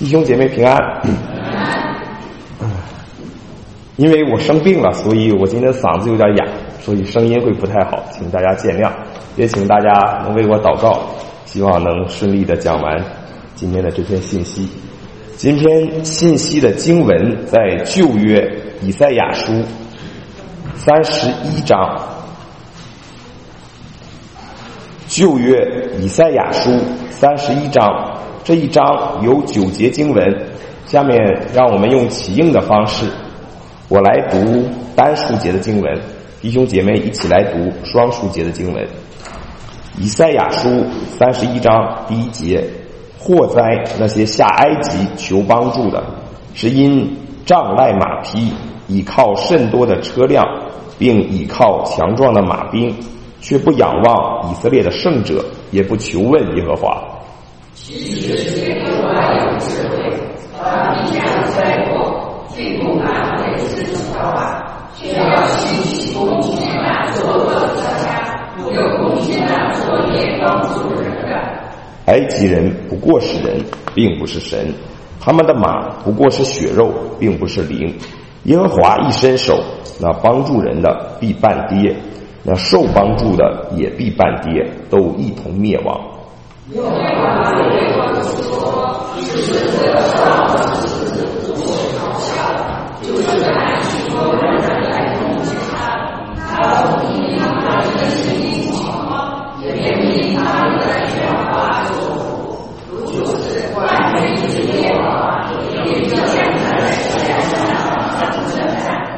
弟兄姐妹平安。因为我生病了，所以我今天嗓子有点哑，所以声音会不太好，请大家见谅。也请大家能为我祷告，希望能顺利的讲完今天的这篇信息。今天信息的经文在旧约以赛亚书31章。旧约以赛亚书31章，这一章有9节经文。下面让我们用起应的方式，我来读单数节的经文，弟兄姐妹一起来读双数节的经文。以赛亚书31章第1节，祸哉那些下埃及求帮助的，是因仗赖马匹，倚靠甚多的车辆，并倚靠强壮的马兵，却不仰望以色列的圣者，也不求问耶和华。 其实耶和华有智慧，把地上灾祸尽不拿回自己的话，却要兴起攻击那作恶的家，又攻击那作孽帮助人的。 埃及人不过是人，并不是神，他们的马不过是血肉，并不是灵。耶和华一伸手，那帮助人的必半跌，那受帮助的也必半跌，都一同灭亡。 耶和华对我说，是这上司不是嘲笑，就是按许多人来攻击他，他不因他们的心灵情况，也因他们的喧哗所苦，如此万军之耶和华也将在世上征战。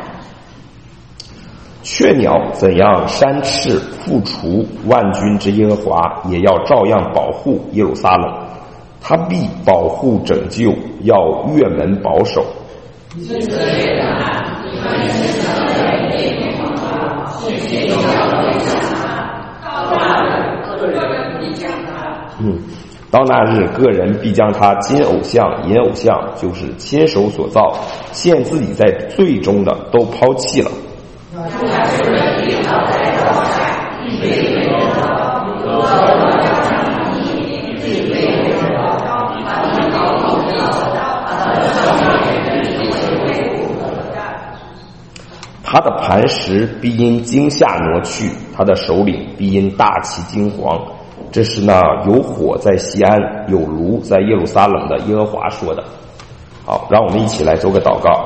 雀鸟怎样扇翅复除，万军之耶和华也要照样保护耶路撒冷，他必保护拯救，要越门保守。 以色列啊，你们是神的列国啊，是谁要归向他？到那日，个人必将他。 到那日，个人必将他金偶像、银偶像，就是亲手所造，陷自己在罪中的，都抛弃了。 那是人必倒在刀下，必被人刀，如何将你必被人刀，把你刀口的刀，把上面人必为不可干。 他的磐石必因惊吓挪去，他的首领必因大起惊惶。这是那有火在西安，有炉在耶路撒冷的耶和华说的。好，让我们一起来做个祷告。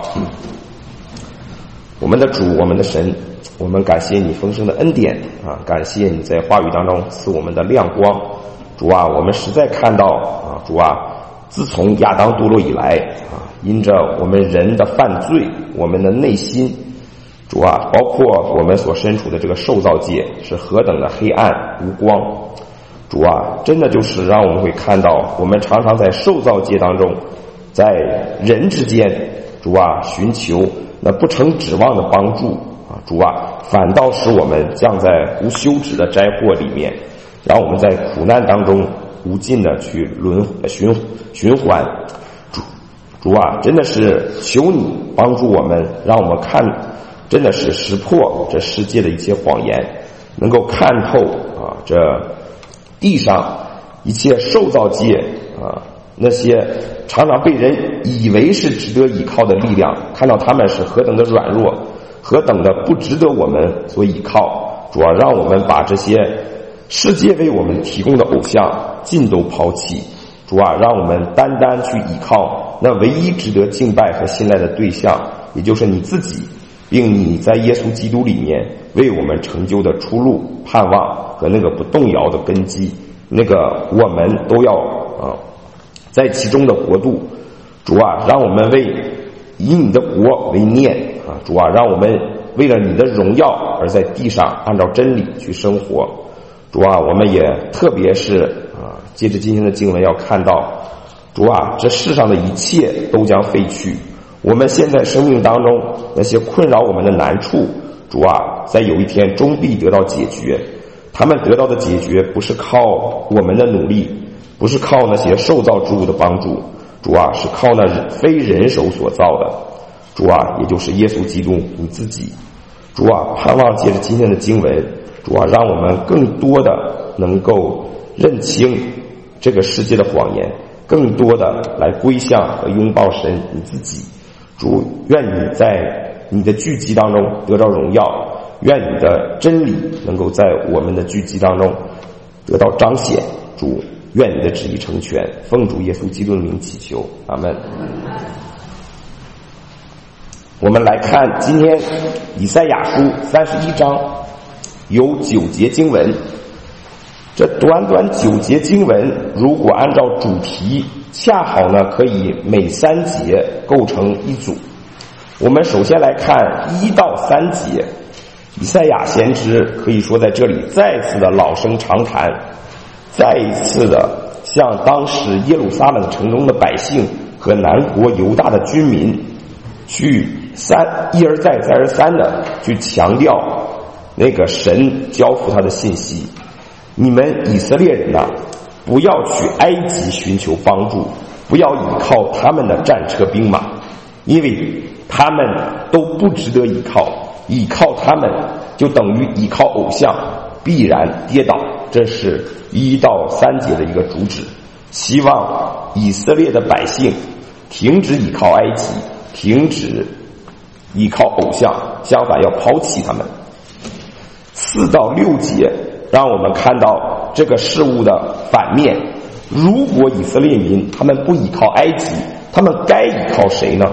我们的主，我们的神，我们感谢你丰盛的恩典啊！感谢你在话语当中赐我们的亮光。主啊，我们实在看到啊，主啊，自从亚当堕落以来啊，因着我们人的犯罪，我们的内心，主啊，包括我们所身处的这个受造界是何等的黑暗无光。主啊，真的就是让我们会看到，我们常常在受造界当中，在人之间，主啊，寻求那不成指望的帮助啊，主啊，反倒使我们降在无休止的灾祸里面，让我们在苦难当中无尽的去循环。主啊，真的是求你帮助我们，让我们看，真的是识破这世界的一切谎言，能够看透啊这地上一切受造界啊那些常常被人以为是值得依靠的力量，看到他们是何等的软弱，何等的不值得我们所依靠。主要让我们把这些世界为我们提供的偶像尽都抛弃。主啊，让我们单单去依靠那唯一值得敬拜和信赖的对象，也就是你自己，并你在耶稣基督里面为我们成就的出路、盼望和那个不动摇的根基，那个我们都要在其中的国度。主啊，让我们以你的国为念啊！主啊，让我们为了你的荣耀而在地上按照真理去生活。主啊，我们也特别是借着今天的经文要看到，主啊，这世上的一切都将废去，我们现在生命当中那些困扰我们的难处，主啊，在有一天终必得到解决。他们得到的解决不是靠我们的努力，不是靠那些受造之物的帮助，主啊，是靠那非人手所造的。主啊，也就是耶稣基督你自己。主啊，盼望借着今天的经文，主啊，让我们更多的能够认清这个世界的谎言， 更多的来归向和拥抱神你自己。主，愿你在你的聚集当中得到荣耀，愿你的真理能够在我们的聚集当中得到彰显。主，愿你的旨意成全，奉主耶稣基督的名祈求，阿们。我们来看今天以赛亚书31章有9节经文，这短短9节经文如果按照主题，恰好呢可以每3节构成一组。我们首先来看1到3节，以赛亚先知可以说在这里再次的老生常谈，再一次的向当时耶路撒冷城中的百姓和南国犹大的军民去一而再再而三的去强调那个神交付他的信息。你们以色列人啊，不要去埃及寻求帮助，不要依靠他们的战车兵马，因为他们都不值得依靠，依靠他们就等于依靠偶像，必然跌倒。这是1到3节的一个主旨，希望以色列的百姓停止依靠埃及，停止依靠偶像，相反要抛弃他们。4到6节让我们看到这个事物的反面。如果以色列民他们不依靠埃及，他们该依靠谁呢？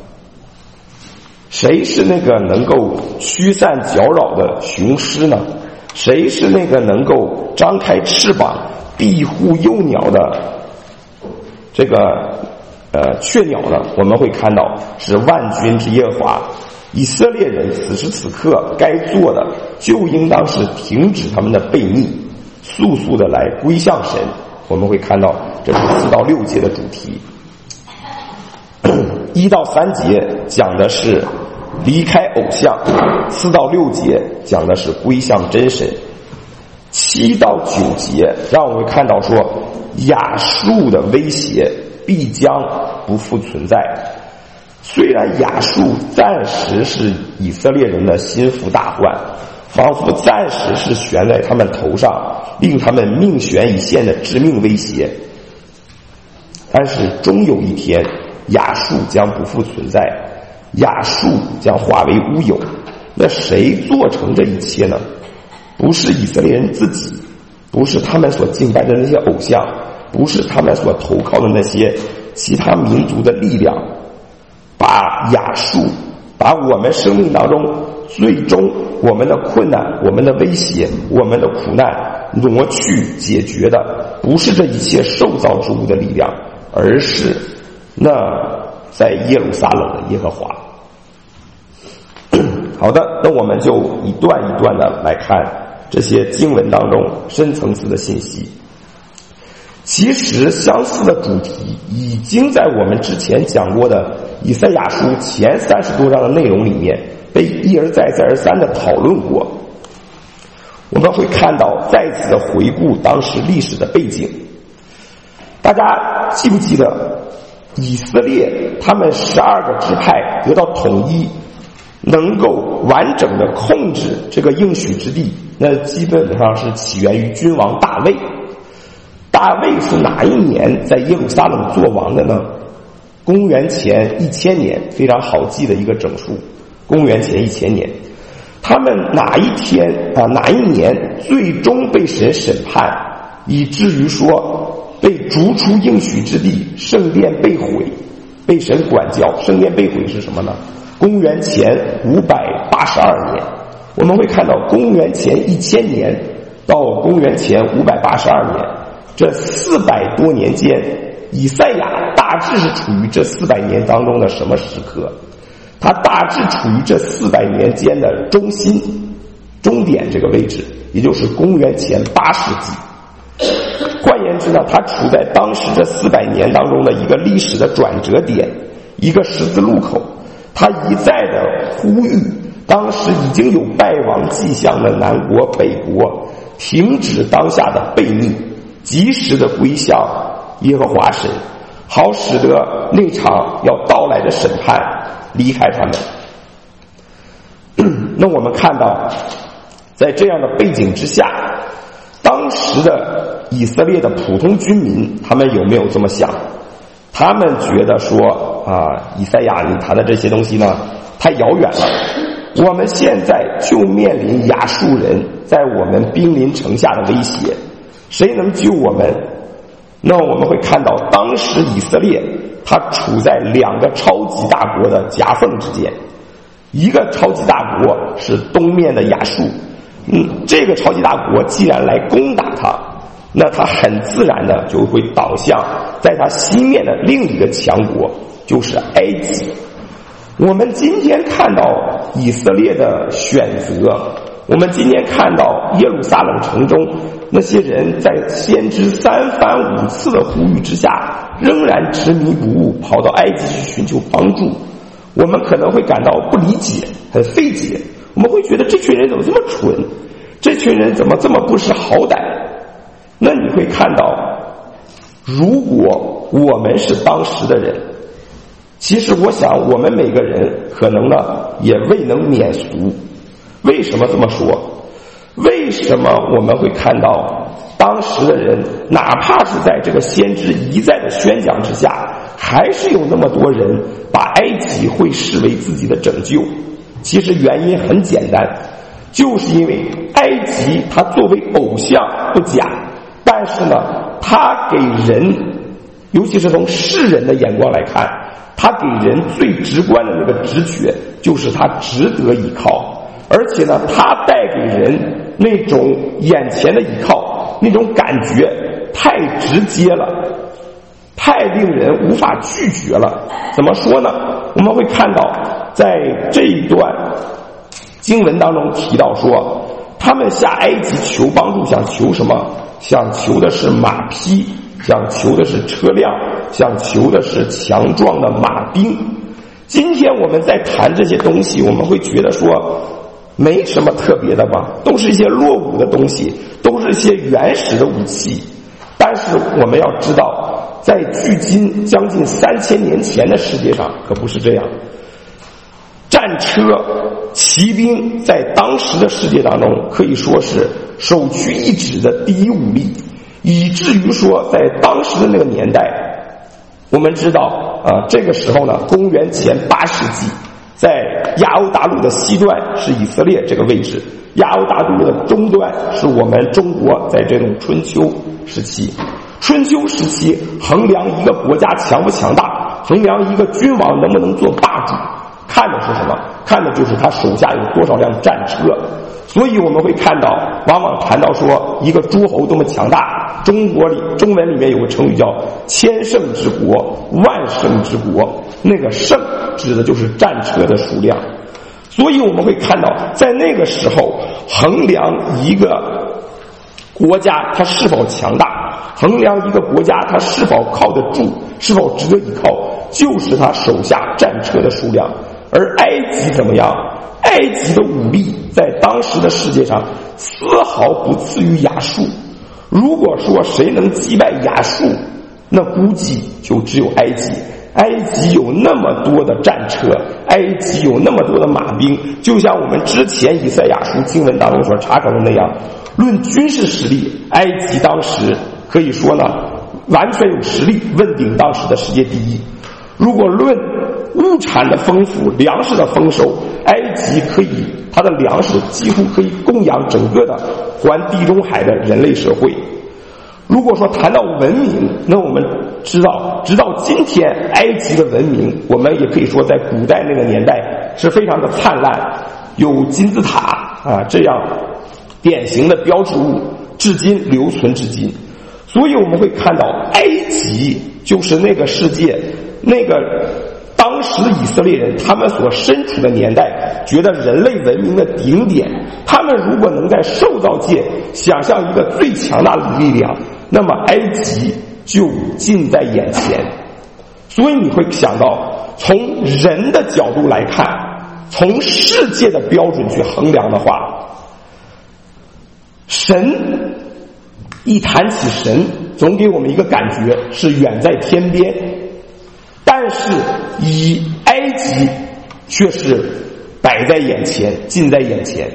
谁是那个能够驱散搅扰的雄狮呢？谁是那个能够张开翅膀庇护幼鸟的这个雀鸟呢？我们会看到是万军之耶和华。以色列人此时此刻该做的就应当是停止他们的悖逆，速速的来归向神。我们会看到这是4到6节的主题。1到3节讲的是离开偶像，4到6节讲的是归向真神。7到9节让我们看到说亚述的威胁必将不复存在。虽然亚述暂时是以色列人的心腹大患，仿佛暂时是悬在他们头上，令他们命悬一线的致命威胁，但是终有一天亚述将不复存在，亚述将化为乌有。那谁做成这一切呢？不是以色列人自己，不是他们所敬拜的那些偶像，不是他们所投靠的那些其他民族的力量，把亚述，把我们生命当中最终我们的困难，我们的威胁，我们的苦难挪去解决的，不是这一切受造之物的力量，而是那在耶路撒冷的耶和华。好的，那我们就一段一段的来看这些经文当中深层次的信息。其实相似的主题已经在我们之前讲过的以赛亚书前30多章的内容里面被一而再再而三的讨论过。我们会看到再次的回顾当时历史的背景。大家记不记得以色列他们12个支派得到统一，能够完整的控制这个应许之地，那基本上是起源于君王大卫。大卫是哪一年在耶路撒冷做王的呢？公元前1000年，非常好记的一个整数，公元前1000年。他们哪一年最终被神审判，以至于说被逐出应许之地，圣殿被毁，被神管教。圣殿被毁是什么呢？公元前582年。我们会看到公元前1000年到公元前582年，这400多年间，以赛亚大致是处于这400年当中的什么时刻？他大致处于这400年间的中心、终点这个位置，也就是公元前8世纪。换言之呢，他处在当时这400年当中的一个历史的转折点，一个十字路口。他一再的呼吁当时已经有败亡迹象的南国北国停止当下的悖逆，及时的归向耶和华神，好使得那场要到来的审判离开他们。那我们看到在这样的背景之下，当时的以色列的普通居民他们有没有这么想？ 他们觉得说以赛亚你谈的这些东西呢太遥远了，我们现在就面临亚述人在我们兵临城下的威胁，谁能救我们？那我们会看到当时以色列它处在两个超级大国的夹缝之间，一个超级大国是东面的亚述，这个超级大国既然来攻打它，那它很自然的就会倒向在它西面的另一个强国，就是埃及。我们今天看到以色列的选择，我们今天看到耶路撒冷城中那些人在先知3番5次的呼吁之下，仍然执迷不悟，跑到埃及去寻求帮助，我们可能会感到不理解，很费解，我们会觉得这群人怎么这么蠢，这群人怎么这么不识好歹。那你会看到，如果我们是当时的人，其实我想我们每个人可能呢也未能免俗。为什么这么说？为什么我们会看到当时的人哪怕是在这个先知一再的宣讲之下，还是有那么多人把埃及会视为自己的拯救？其实原因很简单，就是因为埃及它作为偶像不假，但是呢它给人，尤其是从世人的眼光来看，它给人最直观的那个直觉就是它值得依靠，而且呢它带给人那种眼前的依靠，那种感觉太直接了，太令人无法拒绝了。怎么说呢？我们会看到在这一段经文当中提到说，他们下埃及求帮助，想求什么？想求的是马匹，想求的是车辆，想求的是强壮的马兵。今天我们在谈这些东西，我们会觉得说没什么特别的吧，都是一些落伍的东西，都是一些原始的武器。但是我们要知道，在距今将近3000年前的世界上可不是这样。战车、骑兵在当时的世界当中可以说是首屈一指的第一武力，以至于说在当时的那个年代，我们知道这个时候呢，公元前8世纪，在亚欧大陆的西端是以色列这个位置，亚欧大陆的中端是我们中国在这种春秋时期。春秋时期衡量一个国家强不强大，衡量一个君王能不能做霸主，看的是什么？看的就是他手下有多少辆战车。所以我们会看到，往往谈到说一个诸侯多么强大，中文里面有个成语叫千乘之国，万乘之国，那个乘指的就是战车的数量。所以我们会看到，在那个时候衡量一个国家它是否强大，衡量一个国家它是否靠得住，是否值得依靠，就是他手下战车的数量。而埃及怎么样？埃及的武力在当时的世界上丝毫不次于亚述。如果说谁能击败亚述，那估计就只有埃及。埃及有那么多的战车，埃及有那么多的马兵，就像我们之前以赛亚书经文当中所查考的那样，论军事实力，埃及当时可以说呢完全有实力问鼎当时的世界第一。如果论物产的丰富，粮食的丰收，埃及可以，它的粮食几乎可以供养整个的环地中海的人类社会。如果说谈到文明，那我们知道直到今天埃及的文明，我们也可以说在古代那个年代是非常的灿烂，有金字塔这样典型的标志物至今留存至今。所以我们会看到埃及就是那个世界，那个当时的以色列人他们所身处的年代，觉得人类文明的顶点，他们如果能在受造界想象一个最强大的力量，那么埃及就近在眼前。所以你会想到，从人的角度来看，从世界的标准去衡量的话，神一谈起神，总给我们一个感觉是远在天边，但是以埃及却是摆在眼前，近在眼前。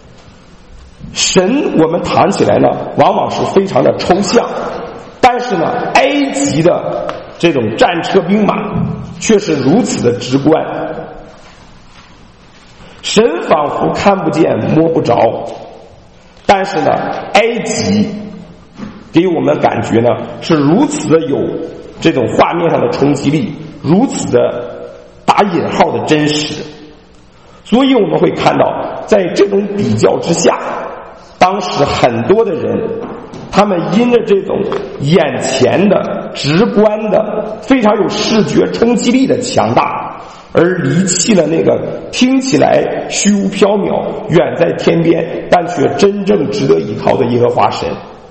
神我们谈起来呢，往往是非常的抽象，但是呢，埃及的这种战车兵马却是如此的直观，神仿佛看不见摸不着。但是呢，埃及给我们感觉呢是如此的有这种画面上的冲击力，如此的打引号的真实。所以我们会看到，在这种比较之下，当时很多的人，他们因着这种眼前的直观的非常有视觉冲击力的强大，而离弃了那个听起来虚无缥缈远在天边但却真正值得依靠的耶和华神。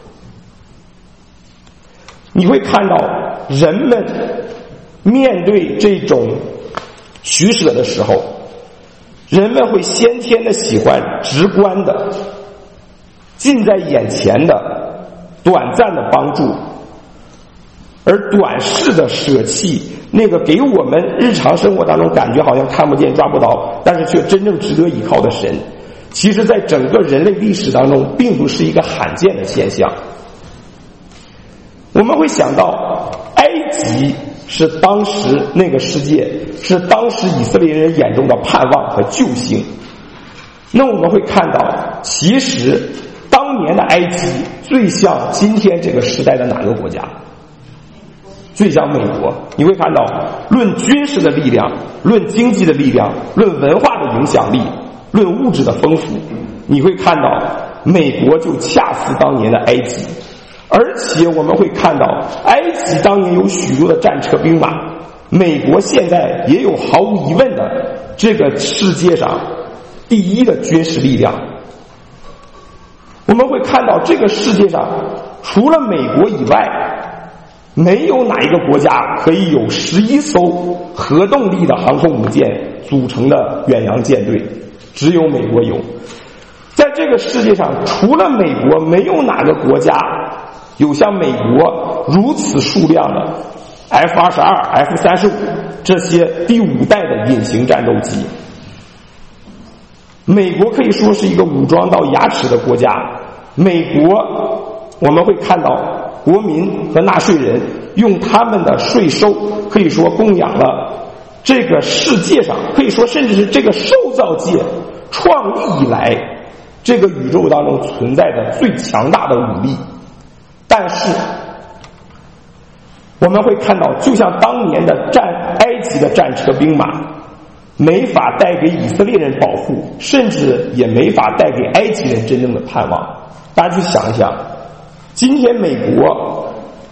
你会看到人们面对这种取舍的时候，人们会先天的喜欢直观的近在眼前的短暂的帮助，而短视的舍弃那个给我们日常生活当中感觉好像看不见抓不到但是却真正值得依靠的神，其实在整个人类历史当中并不是一个罕见的现象。我们会想到埃及是当时那个世界，是当时以色列人眼中的盼望和救星。那我们会看到，其实当年的埃及最像今天这个时代的哪个国家？最像美国。你会看到，论军事的力量，论经济的力量，论文化的影响力，论物质的丰富，你会看到美国就恰似当年的埃及。而且我们会看到，埃及当年有许多的战车兵马，美国现在也有毫无疑问的这个世界上第一的军事力量。我们会看到这个世界上除了美国以外，没有哪一个国家可以有11艘核动力的航空母舰组成的远洋舰队，只有美国有。在这个世界上除了美国，没有哪个国家有像美国如此数量的 F-22、F-35 这些第5代的隐形战斗机。美国可以说是一个武装到牙齿的国家。美国我们会看到国民和纳税人用他们的税收可以说供养了这个世界上，可以说甚至是这个受造界创立以来这个宇宙当中存在的最强大的武力。但是我们会看到，就像当年的埃及的战车兵马没法带给以色列人保护，甚至也没法带给埃及人真正的盼望。大家去想一想，今天美国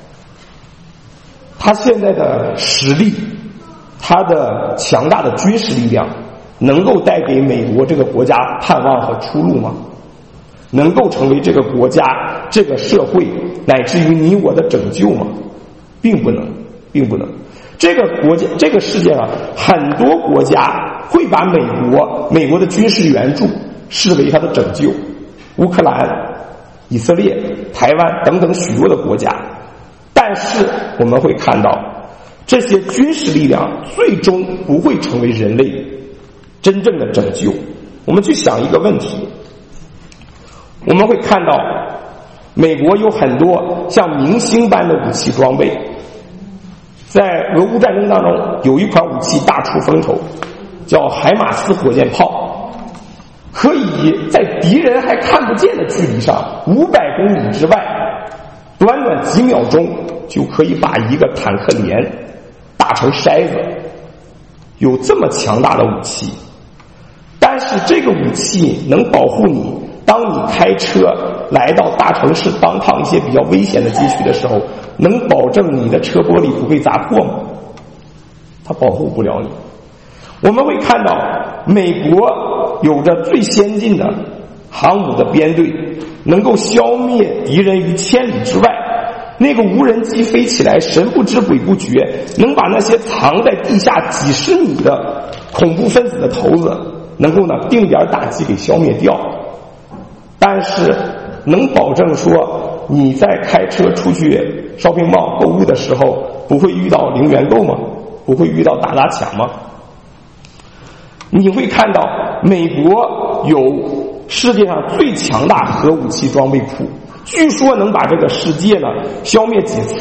它现在的实力，它的强大的军事力量能够带给美国这个国家盼望和出路吗？能够成为这个国家、这个社会乃至于你我的拯救吗？并不能，并不能。这个国家、这个世界上很多国家会把美国的军事援助视为它的拯救，乌克兰、以色列、台湾等等许多的国家。但是我们会看到，这些军事力量最终不会成为人类真正的拯救。我们去想一个问题，我们会看到美国有很多像明星般的武器装备。在俄乌战争当中，有一款武器大出风头，叫海马斯火箭炮，可以在敌人还看不见的距离上500公里之外，短短几秒钟就可以把一个坦克连打成筛子。有这么强大的武器，但是这个武器能保护你，当你开车来到大城市当趟一些比较危险的街区的时候，能保证你的车玻璃不会砸破吗？它保护不了你。我们会看到美国有着最先进的航母的编队，能够消灭敌人于千里之外。那个无人机飞起来神不知鬼不觉，能把那些藏在地下几十米的恐怖分子的头子能够定点打击给消灭掉。但是能保证说你在开车出去 shopping mall 购物的时候不会遇到零元购吗？不会遇到打砸抢吗？你会看到美国有世界上最强大核武器装备库，据说能把这个世界消灭几次，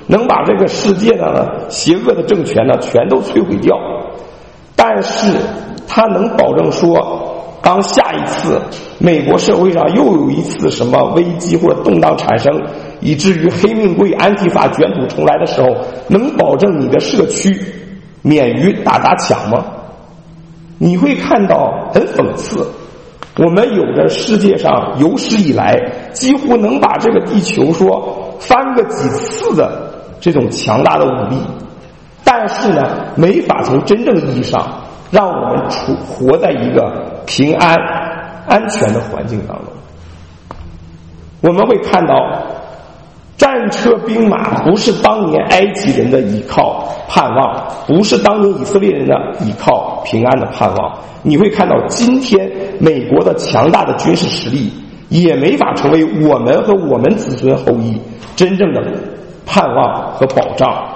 能把这个世界的邪恶的政权呢全都摧毁掉。但是它能保证说，当下一次美国社会上又有一次什么危机或者动荡产生，以至于黑命贵安提法卷土重来的时候，能保证你的社区免于打砸抢吗？你会看到很讽刺，我们有着世界上有史以来几乎能把这个地球说翻个几次的这种强大的武力，但是呢，没法从真正意义上让我们活在一个平安安全的环境当中。我们会看到战车兵马不是当年埃及人的依靠盼望，不是当年以色列人的依靠平安的盼望。你会看到今天美国的强大的军事实力也没法成为我们和我们子孙后裔真正的盼望和保障。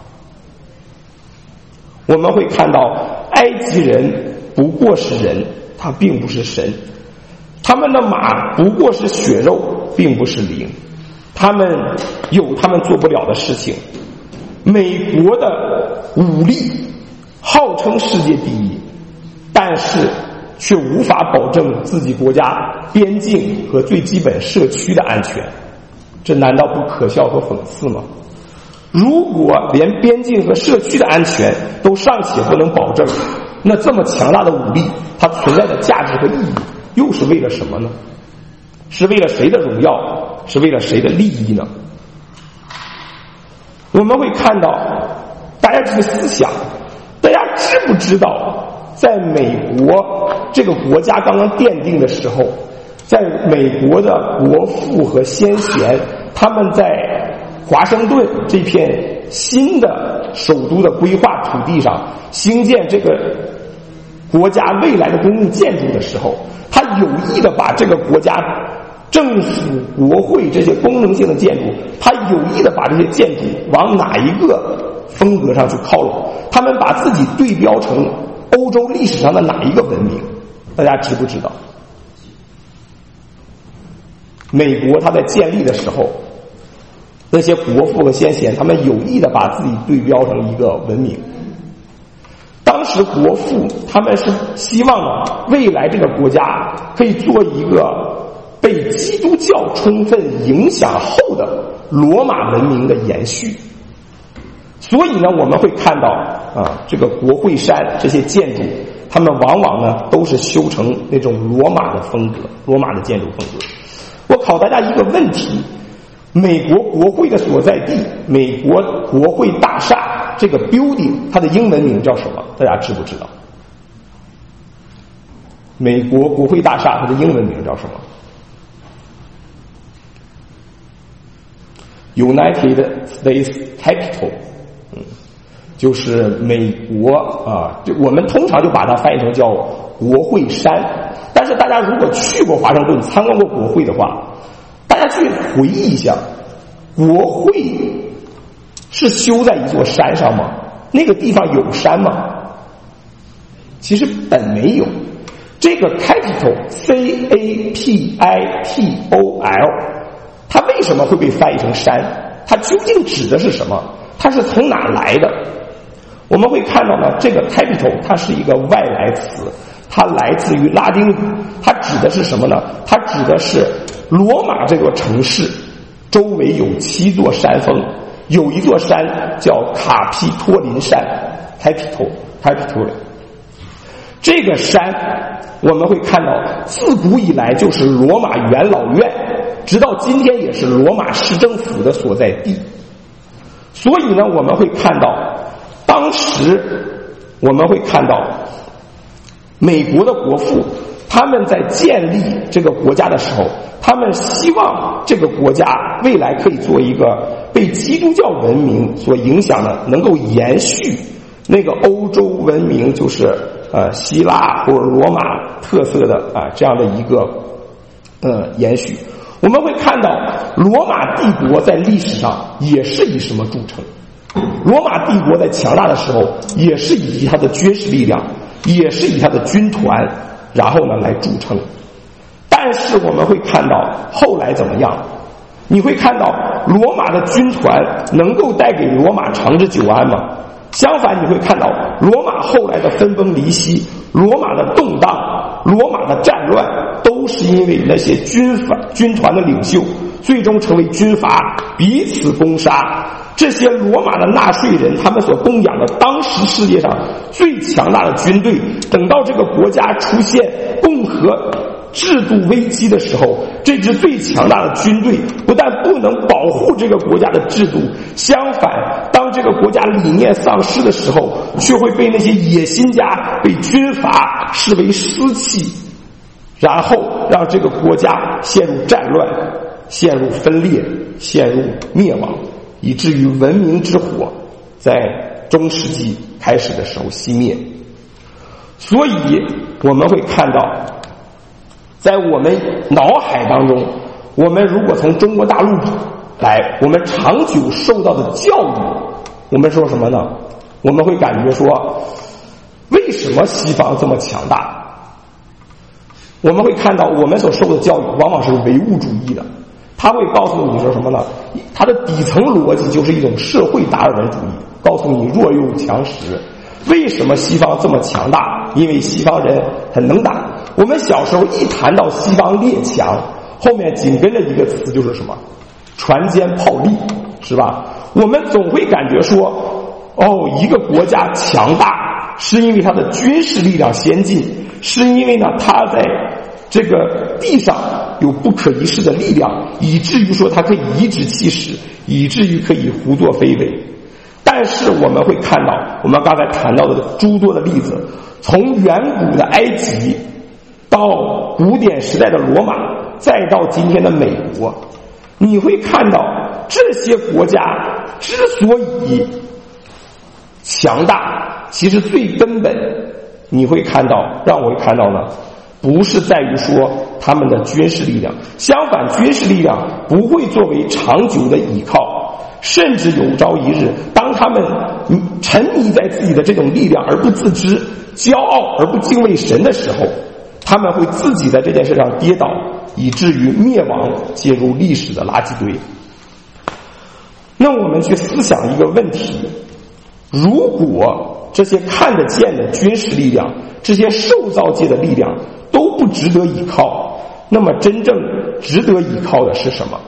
我们会看到埃及人不过是人，他并不是神，他们的马不过是血肉，并不是灵，他们有他们做不了的事情。美国的武力号称世界第一，但是却无法保证自己国家边境和最基本社区的安全，这难道不可笑和讽刺吗？如果连边境和社区的安全都尚且不能保证，那这么强大的武力它存在的价值和意义又是为了什么呢？是为了谁的荣耀？是为了谁的利益呢？我们会看到大家这个思想，大家知不知道在美国这个国家刚刚奠定的时候，在美国的国父和先贤他们在华盛顿这片新的首都的规划土地上兴建这个国家未来的公共建筑的时候，他有意的把这个国家政府国会这些功能性的建筑，他有意的把这些建筑往哪一个风格上去靠拢，他们把自己对标成欧洲历史上的哪一个文明？大家知不知道？美国它在建立的时候，那些国父和先贤他们有意的把自己对标成一个文明。当时国父他们是希望未来这个国家可以做一个被基督教充分影响后的罗马文明的延续。所以呢，我们会看到这个国会山这些建筑，他们往往呢都是修成那种罗马的风格，罗马的建筑风格。我考大家一个问题，美国国会的所在地，美国国会大厦这个 building 它的英文名叫什么？大家知不知道？美国国会大厦它的英文名叫什么？ United States Capitol， 就是美国我们通常就把它翻译成叫国会山。但是大家如果去过华盛顿参观过国会的话，大家去回忆一下，国会是修在一座山上吗？那个地方有山吗？其实本没有。这个 Capitol C-A-P-I-T-O-L 它为什么会被翻译成山？它究竟指的是什么？它是从哪来的？我们会看到呢，这个 Capitol 它是一个外来词，它来自于拉丁语，它指的是什么呢？它指的是罗马这座城市周围有7座山峰，有一座山叫卡皮托林山 Capitol。这个山我们会看到自古以来就是罗马元老院，直到今天也是罗马市政府的所在地。所以呢，我们会看到当时我们会看到美国的国父他们在建立这个国家的时候，他们希望这个国家未来可以做一个被基督教文明所影响的，能够延续那个欧洲文明，就是希腊或者罗马特色的这样的一个延续。我们会看到罗马帝国在历史上也是以什么著称？罗马帝国在强大的时候也是以它的军事力量，也是以它的军团，然后呢来著称。但是我们会看到后来怎么样？ 你会看到罗马的军团能够带给罗马长治久安吗？相反，你会看到罗马后来的分崩离析，罗马的动荡，罗马的战乱，都是因为那些军团的领袖最终成为军阀，彼此攻杀。这些罗马的纳税人，他们所供养的当时世界上最强大的军队，等到这个国家出现共和制度危机的时候，这支最强大的军队不但不能保护这个国家的制度，相反，当这个国家理念丧失的时候，却会被那些野心家、被军阀视为私器，然后让这个国家陷入战乱，陷入分裂，陷入灭亡，以至于文明之火在中世纪开始的时候熄灭。所以我们会看到，在我们脑海当中，我们如果从中国大陆来，我们长久受到的教育，我们说什么呢？我们会感觉说，为什么西方这么强大？我们会看到我们所受的教育往往是唯物主义的，他会告诉你说什么呢？他的底层逻辑就是一种社会达尔文主义，告诉你弱肉强食。为什么西方这么强大？因为西方人很能打。我们小时候一谈到西方列强，后面紧跟着一个词就是什么？船坚炮利，是吧？我们总会感觉说，一个国家强大是因为它的军事力量先进，是因为呢它在这个地上有不可一世的力量，以至于说它可以颐指气使，以至于可以胡作非为。但是我们会看到，我们刚才谈到的诸多的例子，从远古的埃及到古典时代的罗马，再到今天的美国，你会看到这些国家之所以强大，其实最根本你会看到，让我会看到呢，不是在于说他们的军事力量，相反，军事力量不会作为长久的依靠，甚至有朝一日，当他们沉迷在自己的这种力量而不自知，骄傲而不敬畏神的时候，他们会自己在这件事上跌倒，以至于灭亡，进入历史的垃圾堆。那我们去思想一个问题，如果这些看得见的军事力量，这些受造界的力量都不值得依靠，那么真正值得依靠的是什么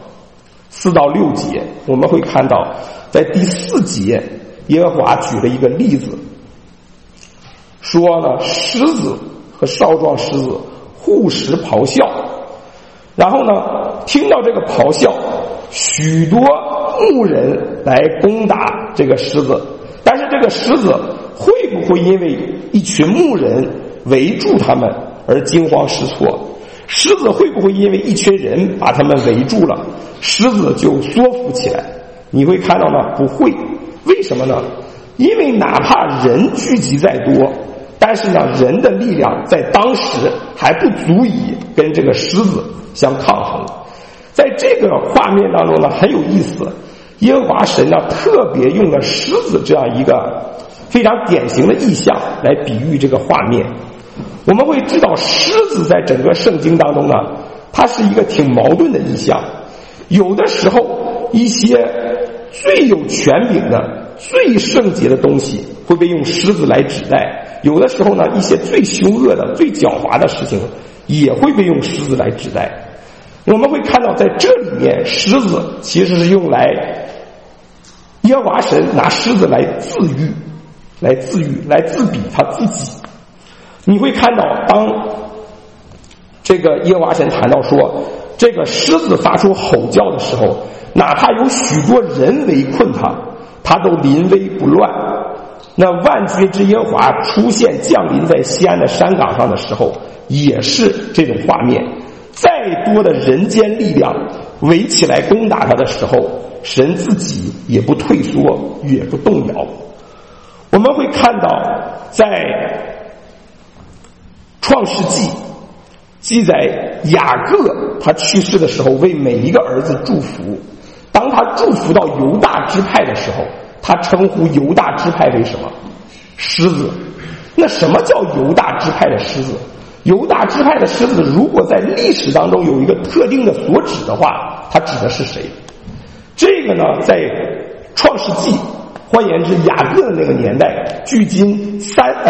？4到6节我们会看到，在第4节耶和华举了一个例子，说呢，狮子和少壮狮子互食咆哮，然后呢，听到这个咆哮，许多牧人来攻打这个狮子，但是这个狮子会不会因为一群牧人围住他们而惊慌失措？狮子会不会因为一群人把他们围住了，狮子就缩伏起来？你会看到呢，不会。为什么呢？因为哪怕人聚集再多，但是呢，人的力量在当时还不足以跟这个狮子相抗衡。在这个画面当中呢，很有意思，耶和华神呢特别用了狮子这样一个非常典型的意象来比喻这个画面。我们会知道，狮子在整个圣经当中呢，它是一个挺矛盾的意象。有的时候，一些最有权柄的、最圣洁的东西会被用狮子来指代；有的时候呢，一些最凶恶的、最狡猾的事情也会被用狮子来指代。我们会看到，在这里面，狮子其实是用来耶和华神拿狮子来自喻、来自比他自己。你会看到，当这个耶和华神谈到说，这个狮子发出吼叫的时候，哪怕有许多人围困他，他都临危不乱。那万军之耶和华出现降临在西安的山岗上的时候，也是这种画面。再多的人间力量围起来攻打他的时候，神自己也不退缩，也不动摇。我们会看到，在创世纪记载雅各他去世的时候，为每一个儿子祝福。当他祝福到犹大支派的时候，他称呼犹大支派为什么？狮子。那什么叫犹大支派的狮子？犹大支派的狮子，如果在历史当中有一个特定的所指的话， 它指的是谁？这个呢，在创世纪，换言之雅各的那个年代，距今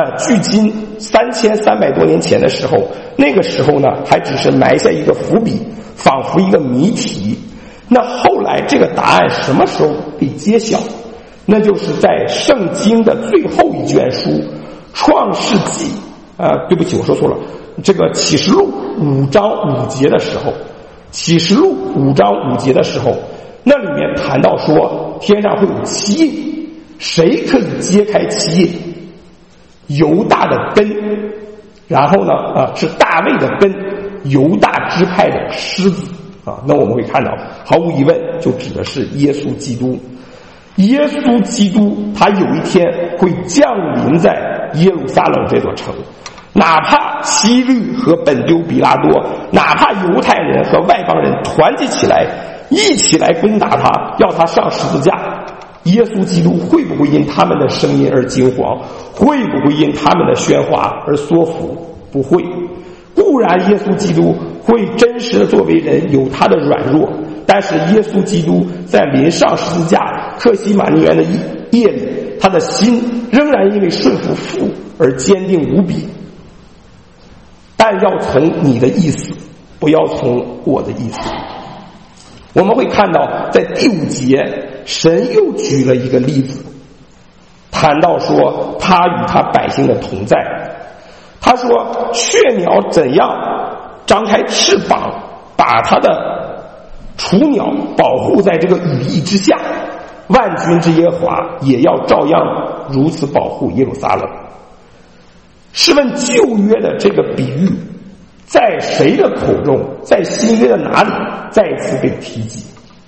3300多年前的时候，那个时候呢还只是埋下一个伏笔，仿佛一个谜题。那后来这个答案什么时候被揭晓？那就是在圣经的最后一卷书创世纪对不起我说错了，这个启示录5章5节的时候，启示录5章5节的时候，那里面谈到说天上会有七印，谁可以揭开七印？犹大的根，然后呢是大卫的根，犹大支派的狮子那我们会看到毫无疑问就指的是耶稣基督。耶稣基督他有一天会降临在耶路撒冷这座城，哪怕希律和本丢比拉多，哪怕犹太人和外邦人团结起来一起来攻打他，要他上十字架，耶稣基督会不会因他们的声音而惊惶？会不会因他们的喧哗而缩服？不会。固然耶稣基督会真实的作为人有他的软弱，但是耶稣基督在临上十字架客西马尼园的夜里，他的心仍然因为顺服父而坚定无比。但要从你的意思，不要从我的意思。我们会看到在第5节，神又举了一个例子，谈到说他与他百姓的同在。他说雀鸟怎样张开翅膀，把他的雏鸟保护在这个羽翼之下，万军之耶和华也要照样如此保护耶路撒冷。试问旧约的这个比喻在谁的口中，在新约的哪里再次被提及？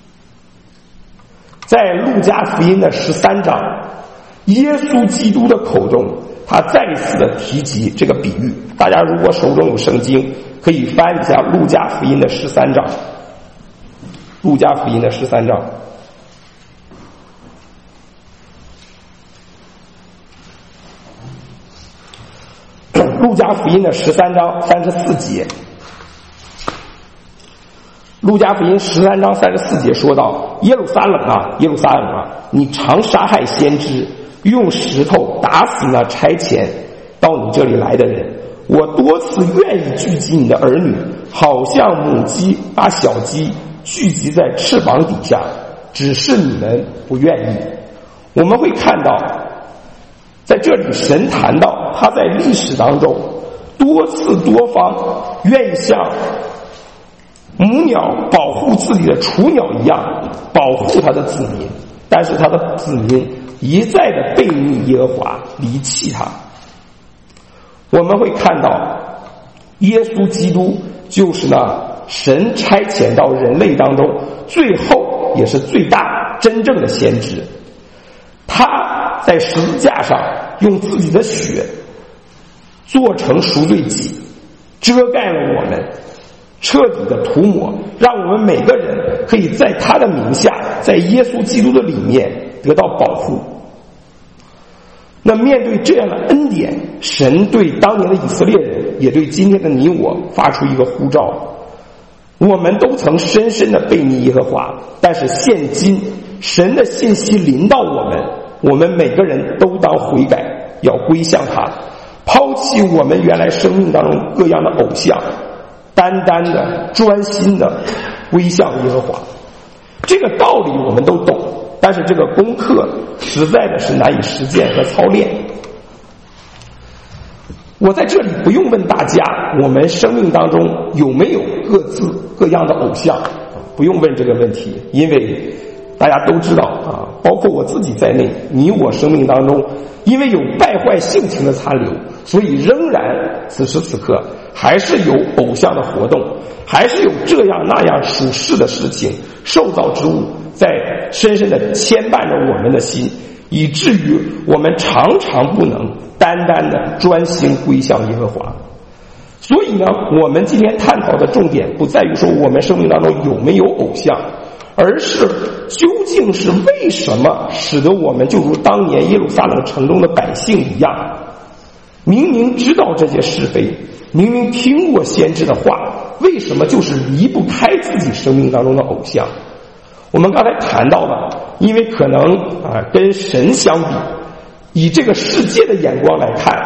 在路加福音的13章，耶稣基督的口中他再次的提及这个比喻。大家如果手中有圣经，可以翻一下路加福音的13章。路加福音的13章，路加福音的13章34节。路加福音13章34节说到，耶路撒冷啊，耶路撒冷啊，你常杀害先知，用石头打死那差遣到你这里来的人。我多次愿意聚集你的儿女，好像母鸡把小鸡聚集在翅膀底下，只是你们不愿意。我们会看到在这里神谈到他在历史当中多次多方愿意像母鸟保护自己的雏鸟一样保护他的子民，但是他的子民一再的背逆耶和华，离弃他。我们会看到耶稣基督就是神差遣到人类当中最后也是最大真正的先知。他在十字架上用自己的血做成赎罪祭，遮盖了我们，彻底的涂抹，让我们每个人可以在他的名下，在耶稣基督的里面得到保护。那面对这样的恩典，神对当年的以色列人，也对今天的你我发出一个呼召。我们都曾深深的背逆耶和华，但是现今神的信息临到我们，我们每个人都当悔改，要归向他，抛弃我们原来生命当中各样的偶像，单单的专心的归向耶和华。这个道理我们都懂，但是这个功课实在的是难以实践和操练。我在这里不用问大家我们生命当中有没有各自各样的偶像，不用问这个问题，因为大家都知道包括我自己在内，你我生命当中因为有败坏性情的残留，所以仍然此时此刻还是有偶像的活动，还是有这样那样属世的事情，受造之物在深深的牵绊着我们的心，以至于我们常常不能单单的专心归向耶和华。所以呢，我们今天探讨的重点不在于说我们生命当中有没有偶像，而是究竟是为什么使得我们就如当年耶路撒冷城中的百姓一样，明明知道这些是非，明明听过先知的话， 为什么就是离不开自己生命当中的偶像？我们刚才谈到了，因为可能跟神相比，以这个世界的眼光来看，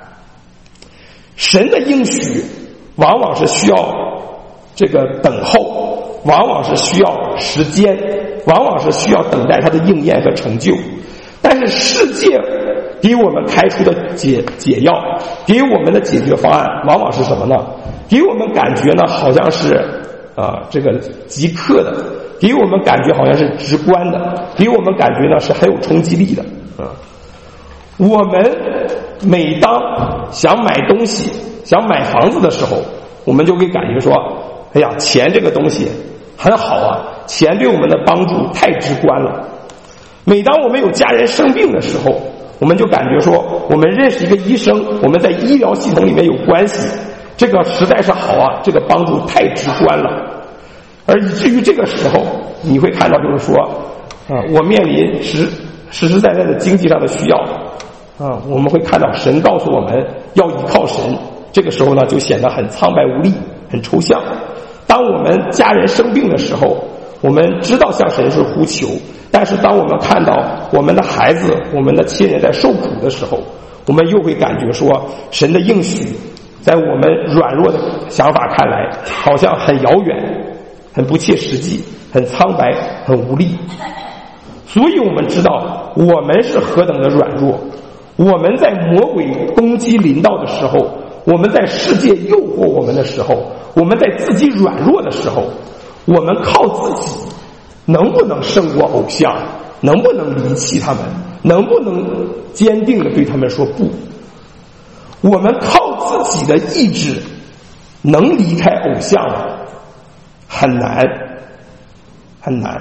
神的应许往往是需要这个等候，往往是需要时间，往往是需要等待它的应验和成就。但是世界给我们开出的解药，给我们的解决方案往往是什么呢？给我们感觉呢好像是这个即刻的，给我们感觉好像是直观的，给我们感觉呢是很有冲击力的。我们每当想买东西想买房子的时候，我们就会感觉说，哎呀，钱这个东西很好啊，钱对我们的帮助太直观了。每当我们有家人生病的时候，我们就感觉说，我们认识一个医生，我们在医疗系统里面有关系，这个实在是好啊，这个帮助太直观了。而以至于这个时候你会看到就是说我面临实实在在的经济上的需要我们会看到神告诉我们要依靠神，这个时候呢就显得很苍白无力，很抽象。当我们家人生病的时候，我们知道向神是呼求，但是当我们看到我们的孩子我们的亲人在受苦的时候，我们又会感觉说，神的应许在我们软弱的想法看来好像很遥远，很不切实际，很苍白，很无力。所以我们知道我们是何等的软弱，我们在魔鬼攻击临到的时候，我们在世界诱惑我们的时候，我们在自己软弱的时候，我们靠自己能不能胜过偶像？能不能离弃他们？能不能坚定地对他们说不？我们靠自己的意志能离开偶像吗？很难，很难。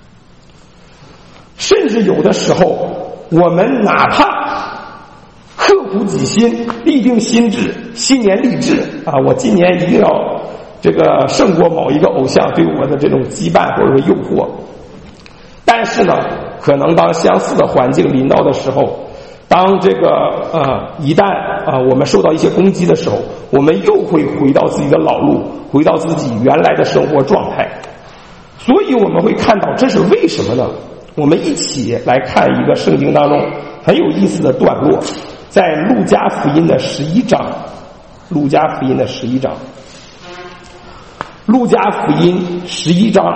甚至有的时候，我们哪怕刻苦己心，立定心志，新年立志我今年一定要这个胜过某一个偶像对我的这种羁绊或者说诱惑。但是呢，可能当相似的环境临到的时候，当这个一旦我们受到一些攻击的时候，我们又会回到自己的老路，回到自己原来的生活状态。所以我们会看到这是为什么呢？我们一起来看一个圣经当中很有意思的段落，在路加福音的11章，路加福音的11章，路加福音11章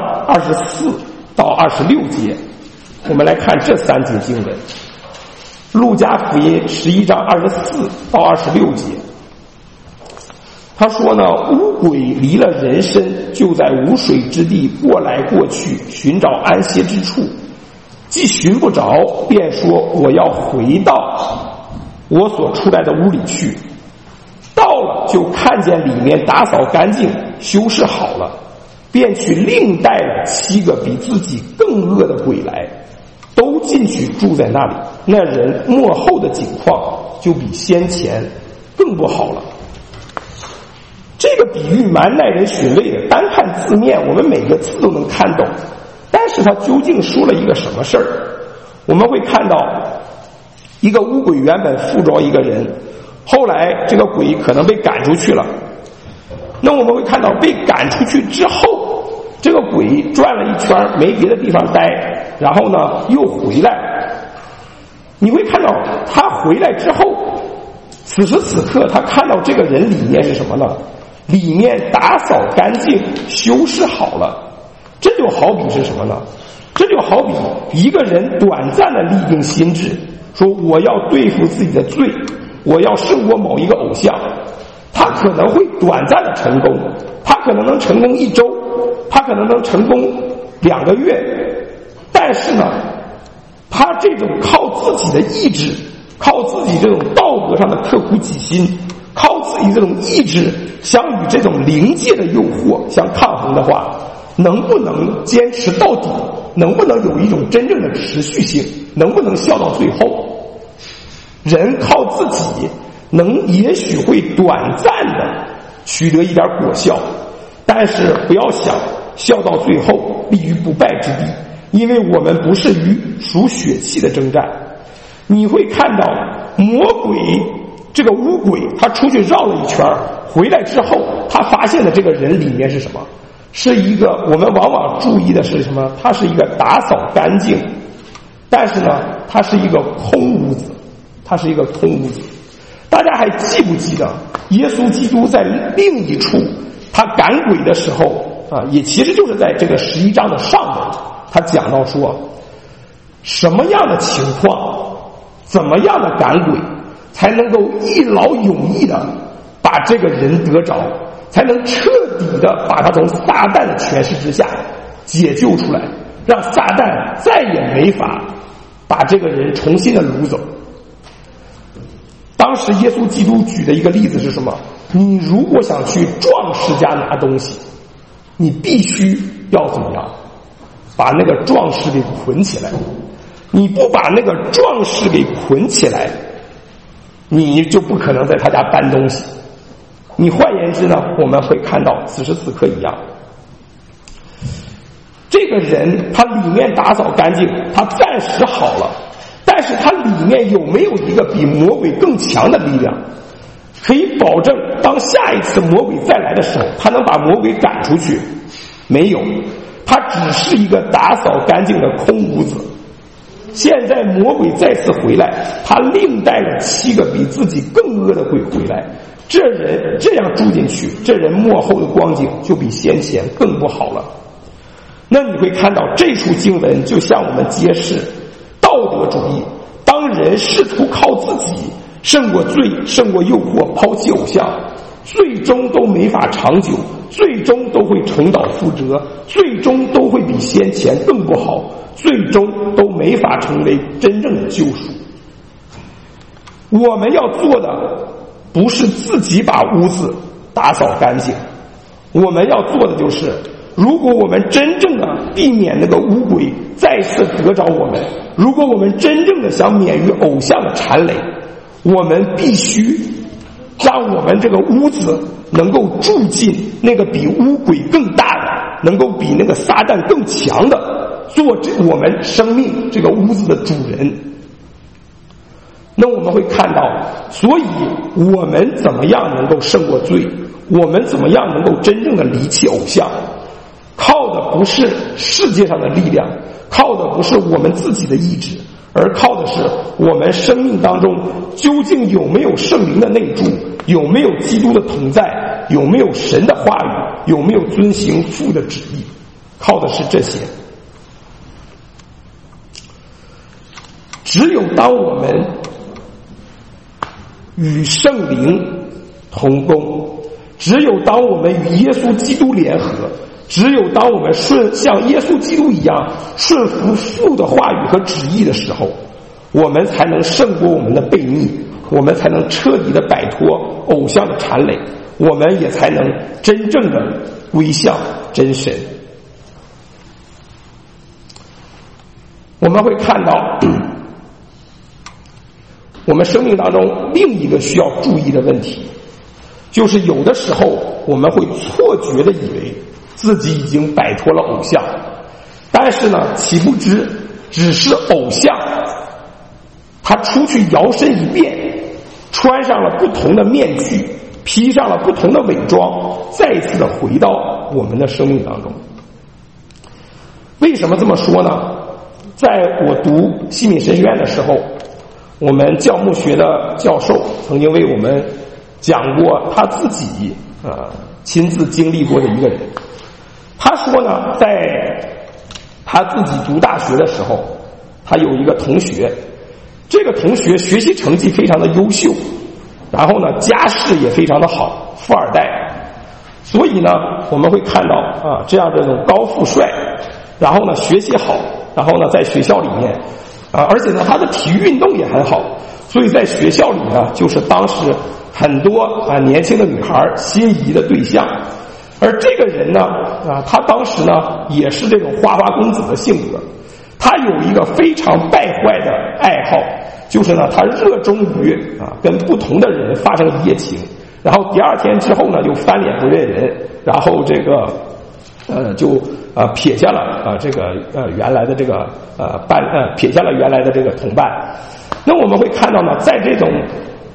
24到26节，我们来看这3节经文。路加福音11章24到26节，他说呢，污鬼离了人身，就在无水之地过来过去，寻找安歇之处，既寻不着，便说我要回到我所出来的屋里去。到了就看见里面打扫干净，修饰好了，便去另带了7个比自己更恶的鬼来，都进去住在那里。那人末后的景况就比先前更不好了。这个比喻蛮耐人寻味的，单看字面我们每个字都能看懂，但是他究竟说了一个什么事儿？我们会看到一个污鬼原本附着一个人，后来这个鬼可能被赶出去了。那我们会看到被赶出去之后，这个鬼转了一圈没别的地方待，然后呢又回来。你会看到他回来之后，此时此刻他看到这个人里面是什么呢？里面打扫干净，修饰好了。这就好比是什么呢？这就好比一个人短暂的立定心志，说我要对付自己的罪，我要胜过某一个偶像。他可能会短暂的成功，他可能能成功1周，他可能能成功2个月，但是呢，他这种靠自己的意志，靠自己这种道德上的刻苦己心，靠自己这种意志相与这种灵界的诱惑相抗衡的话，能不能坚持到底？能不能有一种真正的持续性？能不能笑到最后？人靠自己也许会短暂的取得一点果效，但是不要想笑到最后立于不败之地，因为我们不是与属血气的征战。你会看到魔鬼这个污鬼他出去绕了一圈，回来之后，他发现的这个人里面是什么？是一个我们往往注意的是什么？他是一个打扫干净，但是呢，他是一个空屋子，他是一个空屋子。大家还记不记得耶稣基督在另一处他赶鬼的时候啊，也其实就是在这个11章的上头，他讲到说，什么样的情况，怎么样的赶鬼，才能够一劳永逸的把这个人得着，才能彻底的把他从撒旦的权势之下解救出来，让撒旦再也没法把这个人重新的掳走。当时耶稣基督举的一个例子是什么？你如果想去壮士家拿东西，你必须要怎么样？把那个壮士给捆起来。你不把那个壮士给捆起来，你就不可能在他家搬东西。你换言之呢，我们会看到此时此刻一样，这个人他里面打扫干净，他暂时好了，但是他里面有没有一个比魔鬼更强的力量，可以保证当下一次魔鬼再来的时候，他能把魔鬼赶出去？没有，他只是一个打扫干净的空屋子。现在魔鬼再次回来，他另带了7个比自己更恶的鬼回来，这人这样住进去，这人末后的光景就比先前更不好了。那你会看到这处经文就向我们揭示道德主义，当人试图靠自己胜过罪，胜过诱惑，抛弃偶像，最终都没法长久，最终都会重蹈覆辙，最终都会比先前更不好，最终都没法成为真正的救赎。我们要做的不是自己把屋子打扫干净，我们要做的就是，如果我们真正的避免那个污鬼再次得着我们，如果我们真正的想免于偶像的缠累，我们必须让我们这个屋子能够住进那个比污鬼更大的，能够比那个撒旦更强的，做我们生命这个屋子的主人。那我们会看到，所以我们怎么样能够胜过罪，我们怎么样能够真正的离弃偶像，靠的不是世界上的力量，靠的不是我们自己的意志，而靠的是我们生命当中究竟有没有圣灵的内住，有没有基督的同在，有没有神的话语，有没有遵行父的旨意，靠的是这些。只有当我们与圣灵同工，只有当我们与耶稣基督联合，只有当我们像耶稣基督一样顺服父的话语和旨意的时候，我们才能胜过我们的悖逆，我们才能彻底的摆脱偶像的缠累，我们也才能真正的归向真神。我们会看到我们生命当中另一个需要注意的问题，就是有的时候我们会错觉的以为自己已经摆脱了偶像，但是呢，岂不知只是偶像他出去摇身一变，穿上了不同的面具，披上了不同的伪装，再一次的回到我们的生命当中。为什么这么说呢？在我读西敏神学院的时候，我们教牧学的教授曾经为我们讲过他自己亲自经历过的一个人。他说呢，在他自己读大学的时候，他有一个同学，这个同学学习成绩非常的优秀，然后呢家世也非常的好，富二代。所以呢我们会看到这样这种高富帅，然后呢学习好，然后呢在学校里面而且呢他的体育运动也很好，所以在学校里呢就是当时很多年轻的女孩心仪的对象。而这个人呢他当时呢也是这种花花公子的性格，他有一个非常败坏的爱好，就是呢他热衷于跟不同的人发生一夜情，然后第二天之后呢就翻脸不认人，然后这个就撇下了这个原来的这个撇下了原来的这个同伴。那我们会看到呢，在这种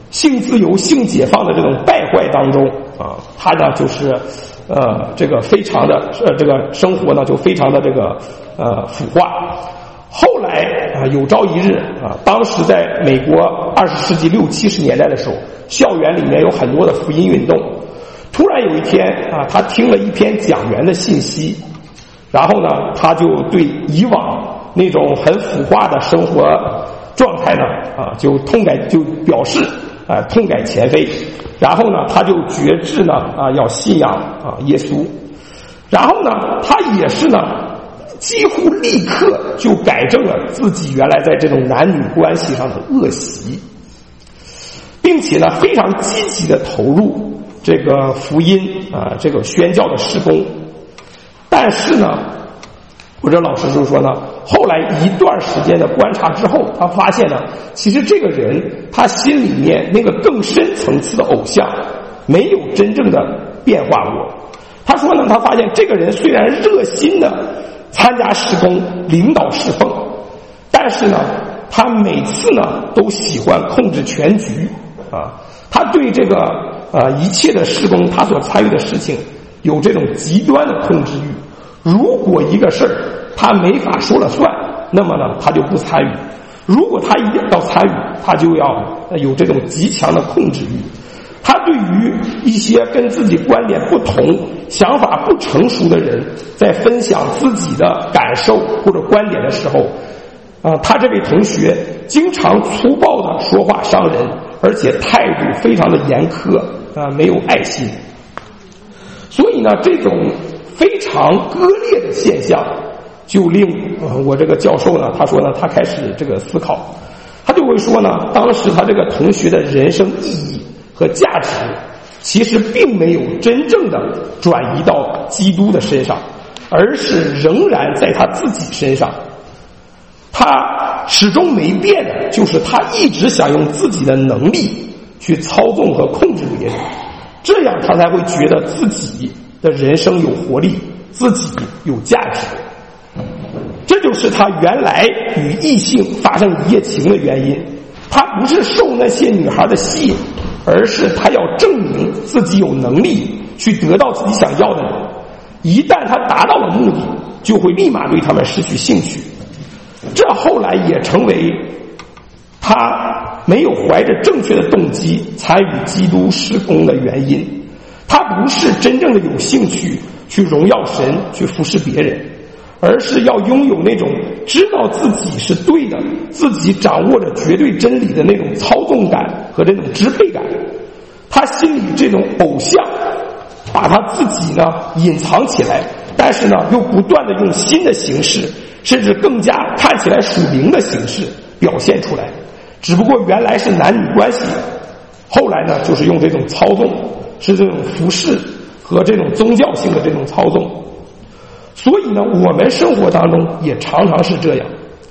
性自由、性解放的这种败坏当中啊，他呢就是这个非常的这个生活呢就非常的这个腐化。后来啊，有朝一日啊，当时在美国20世纪60、70年代的时候，校园里面有很多的福音运动。突然有一天啊，他听了一篇讲员的信息，然后呢，他就对以往那种很腐化的生活状态呢啊，就表示痛改前非。然后呢，他就决志呢啊，要信仰啊耶稣。然后呢，他也是呢，几乎立刻就改正了自己原来在这种男女关系上的恶习，并且呢，非常积极的投入这个福音啊，这个宣教的事工。但是呢，我这老师就说呢，后来一段时间的观察之后，他发现呢，其实这个人他心里面那个更深层次的偶像没有真正的变化过。他说呢，他发现这个人虽然热心的参加事工、领导侍奉，但是呢，他每次呢都喜欢控制全局啊。他对这个一切的事工，他所参与的事情有这种极端的控制欲。如果一个事儿他没法说了算，那么呢他就不参与；如果他一定要参与，他就要有这种极强的控制欲。他对于一些跟自己观点不同、想法不成熟的人，在分享自己的感受或者观点的时候，他这位同学经常粗暴的说话伤人，而且态度非常的严苛，没有爱心。所以呢，这种非常割裂的现象，就令我这个教授呢，他说呢，他开始这个思考，他就会说呢，当时他这个同学的人生意义和价值，其实并没有真正的转移到基督的身上，而是仍然在他自己身上。他始终没变的，就是他一直想用自己的能力去操纵和控制别人，这样他才会觉得自己的人生有活力，自己有价值。这就是他原来与异性发生一夜情的原因。他不是受那些女孩的吸引，而是他要证明自己有能力去得到自己想要的人。一旦他达到了目的，就会立马对他们失去兴趣。这后来也成为他没有怀着正确的动机参与基督事工的原因。他不是真正的有兴趣去荣耀神，去服侍别人，而是要拥有那种知道自己是对的，自己掌握着绝对真理的那种操纵感和这种支配感。他心里这种偶像把他自己呢隐藏起来，但是呢又不断的用新的形式，甚至更加看起来属灵的形式表现出来。只不过原来是男女关系，后来呢就是用这种操纵，是这种服侍和这种宗教性的这种操纵。所以呢，我们生活当中也常常是这样。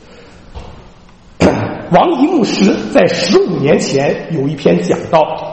王一牧师在15年前有一篇讲道，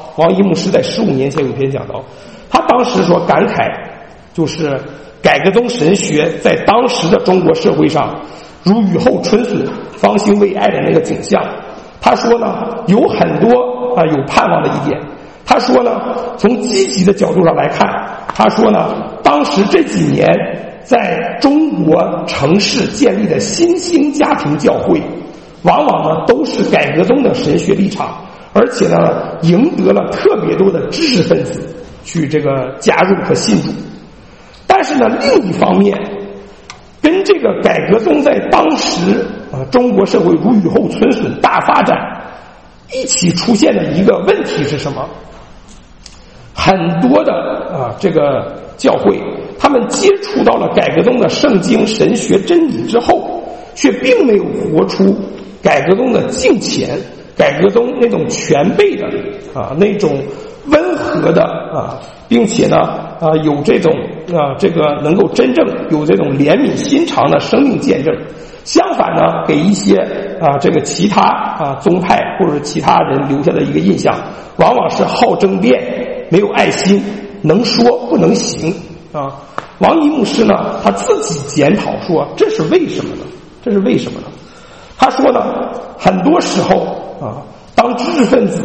他当时说感慨，就是改革宗神学在当时的中国社会上如雨后春笋、方兴未艾的那个景象。他说呢，有很多有盼望的一点。他说呢，从积极的角度上来看，他说呢，当时这几年在中国城市建立的新兴家庭教会，往往呢都是改革宗的神学立场，而且呢赢得了特别多的知识分子去这个加入和信主。但是呢，另一方面，跟这个改革宗在当时中国社会如雨后春笋大发展一起出现的一个问题是什么？很多的这个教会，他们接触到了改革宗的圣经神学真理之后，却并没有活出改革宗的敬虔、改革宗那种全备的那种温和的并且呢有这种这个能够真正有这种怜悯心肠的生命见证。相反呢，给一些这个其他宗派或者其他人留下的一个印象，往往是好争辩、没有爱心、能说不能行王一牧师呢，他自己检讨说，这是为什么呢？他说呢，很多时候当知识分子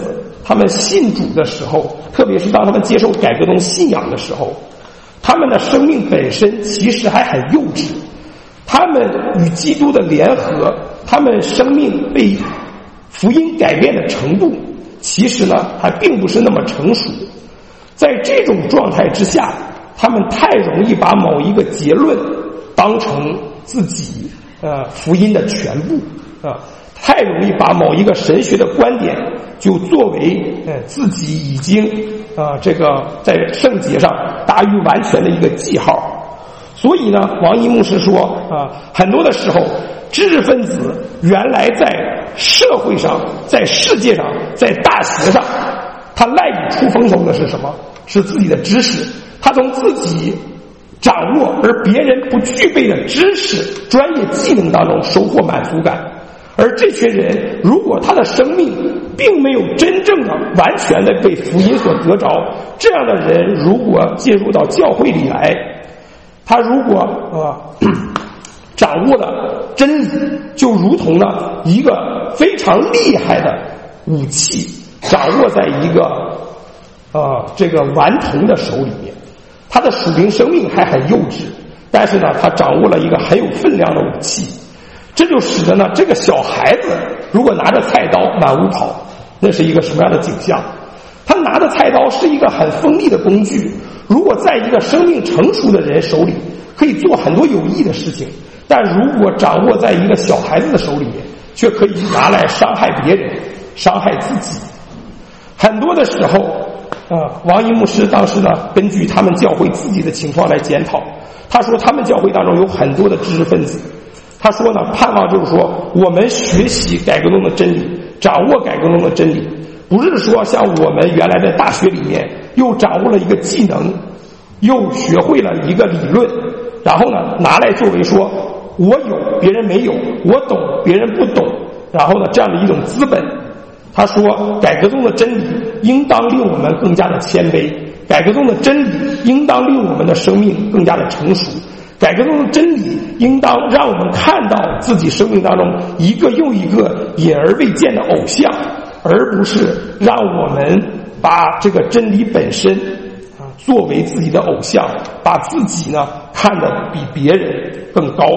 他们信主的时候，特别是当他们接受改革宗信仰的时候，他们的生命本身其实还很幼稚，他们与基督的联合，他们生命被福音改变的程度，其实呢还并不是那么成熟。在这种状态之下，他们太容易把某一个结论当成自己福音的全部太容易把某一个神学的观点就作为自己已经这个在圣洁上达于完全的一个记号。所以呢，王一牧师说很多的时候知识分子原来在社会上，在世界上，在大学上，他赖以出风头的是什么？是自己的知识，他从自己掌握而别人不具备的知识、专业技能当中收获满足感。而这群人如果他的生命并没有真正的完全的被福音所得着，这样的人如果进入到教会里来，他如果掌握了真理，就如同了一个非常厉害的武器掌握在一个这个顽童的手里面，他的属灵生命还很幼稚，但是呢他掌握了一个很有分量的武器。这就使得呢这个小孩子如果拿着菜刀满屋跑，那是一个什么样的景象？他拿着菜刀是一个很锋利的工具，如果在一个生命成熟的人手里，可以做很多有益的事情，但如果掌握在一个小孩子的手里面，却可以拿来伤害别人，伤害自己。很多的时候王一牧师当时呢根据他们教会自己的情况来检讨，他说他们教会当中有很多的知识分子，他说呢盼望就是说我们学习改革宗的真理，掌握改革宗的真理，不是说像我们原来在大学里面又掌握了一个技能，又学会了一个理论，然后呢拿来作为说我有别人没有，我懂别人不懂，然后呢这样的一种资本。他说改革宗的真理应当令我们更加的谦卑，改革宗的真理应当令我们的生命更加的成熟，改革宗的真理应当让我们看到自己生命当中一个又一个隐而未见的偶像，而不是让我们把这个真理本身作为自己的偶像，把自己呢看得比别人更高。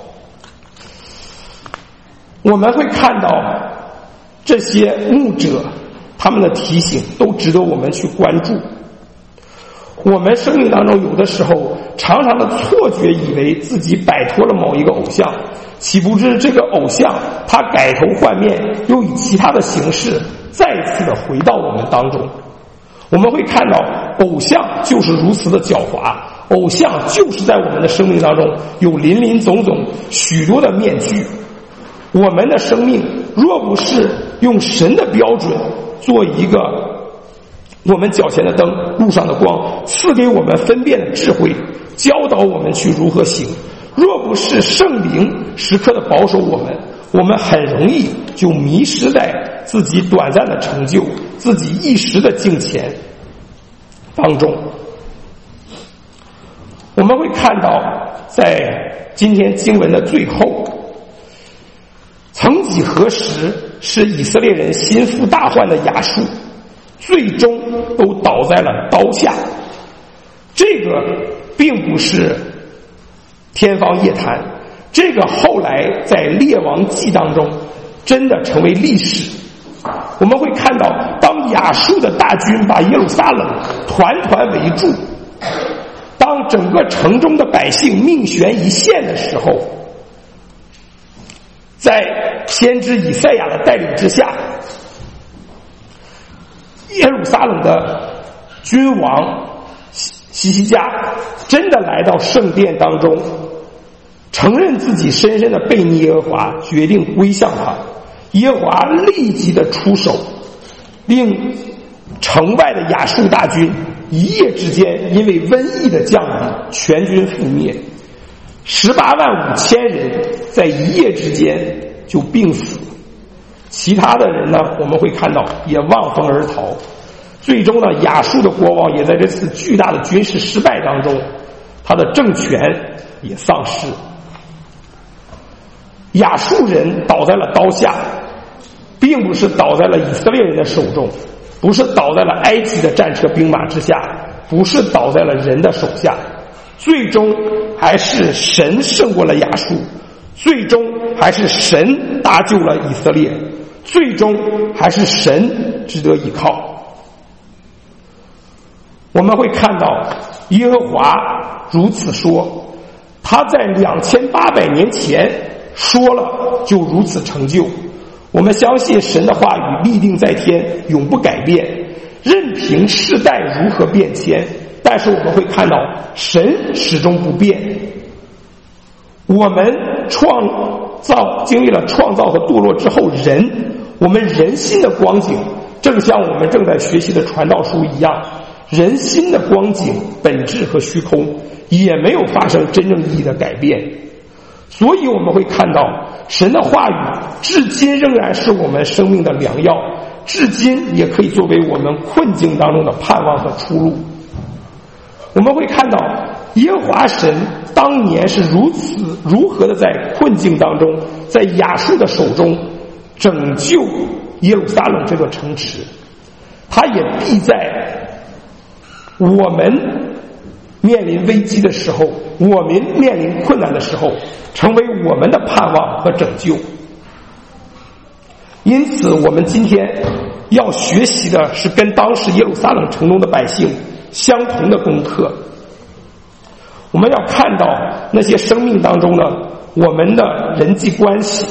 我们会看到这些牧者他们的提醒都值得我们去关注。我们生命当中有的时候常常的错觉以为自己摆脱了某一个偶像，岂不知这个偶像他改头换面，又以其他的形式再次的回到我们当中。我们会看到偶像就是如此的狡猾，偶像就是在我们的生命当中有林林总总许多的面具。我们的生命若不是用神的标准做一个我们脚前的灯，路上的光，赐给我们分辨的智慧，教导我们去如何行，若不是圣灵时刻的保守我们，我们很容易就迷失在自己短暂的成就，自己一时的敬虔当中。我们会看到在今天经文的最后，曾几何时是以色列人心腹大患的亚述，最终都倒在了刀下。这个并不是天方夜谭，这个后来在列王记当中真的成为历史。我们会看到当亚述的大军把耶路撒冷团团围住，当整个城中的百姓命悬一线的时候，在先知以赛亚的带领之下，耶路撒冷的君王希西家真的来到圣殿当中，承认自己深深的背逆耶和华，决定归向他。耶和华立即的出手，令城外的亚述大军一夜之间因为瘟疫的降临全军覆灭，185000人在一夜之间就病死，其他的人呢我们会看到也望风而逃。最终呢亚述的国王也在这次巨大的军事失败当中，他的政权也丧失。亚述人倒在了刀下，并不是倒在了以色列人的手中， 不是倒在了埃及的战车兵马之下，不是倒在了人的手下，最终还是神胜过了亚述，最终还是神搭救了以色列，最终还是神值得依靠。我们会看到耶和华如此说，他在2800年前说了就如此成就。我们相信神的话语立定在天，永不改变，任凭世代如何变迁，但是我们会看到神始终不变。我们经历了创造和堕落之后，我们人心的光景正像我们正在学习的传道书一样，人心的光景本质和虚空也没有发生真正意义的改变。所以我们会看到神的话语至今仍然是我们生命的良药，至今也可以作为我们困境当中的盼望和出路。我们会看到耶和华神当年是如何的在困境当中，在亚述的手中拯救耶路撒冷这个城池，他也必在我们面临危机的时候，我们面临困难的时候，成为我们的盼望和拯救。因此我们今天要学习的是跟当时耶路撒冷城中的百姓相同的功课。我们要看到那些生命当中呢，我们的人际关系，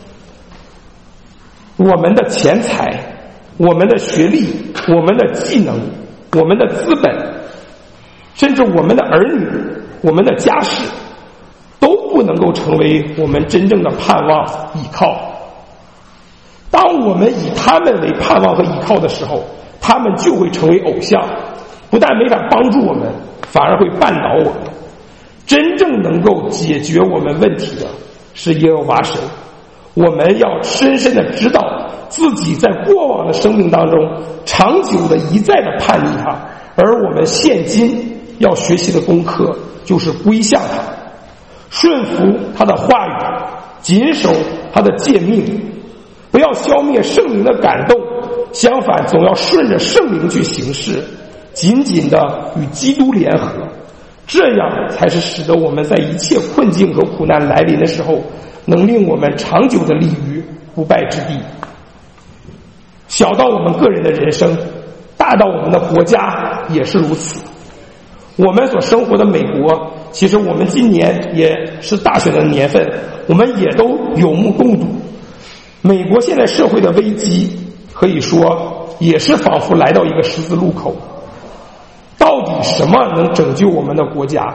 我们的钱财，我们的学历，我们的技能，我们的资本，甚至我们的儿女，我们的家世，都不能够成为我们真正的盼望依靠。当我们以他们为盼望和依靠的时候，他们就会成为偶像，不但没法帮助我们，反而会绊倒我们。真正能够解决我们问题的是耶和华神。我们要深深的知道自己在过往的生命当中长久的一再的叛逆他，而我们现今要学习的功课就是归向他，顺服他的话语，谨守他的诫命，不要消灭圣灵的感动，相反总要顺着圣灵去行事，紧紧的与基督联合，这样才是使得我们在一切困境和苦难来临的时候，能令我们长久的立于不败之地。小到我们个人的人生，大到我们的国家也是如此。我们所生活的美国，其实我们今年也是大选的年份，我们也都有目共睹。美国现在社会的危机，可以说也是仿佛来到一个十字路口。到底什么能拯救我们的国家？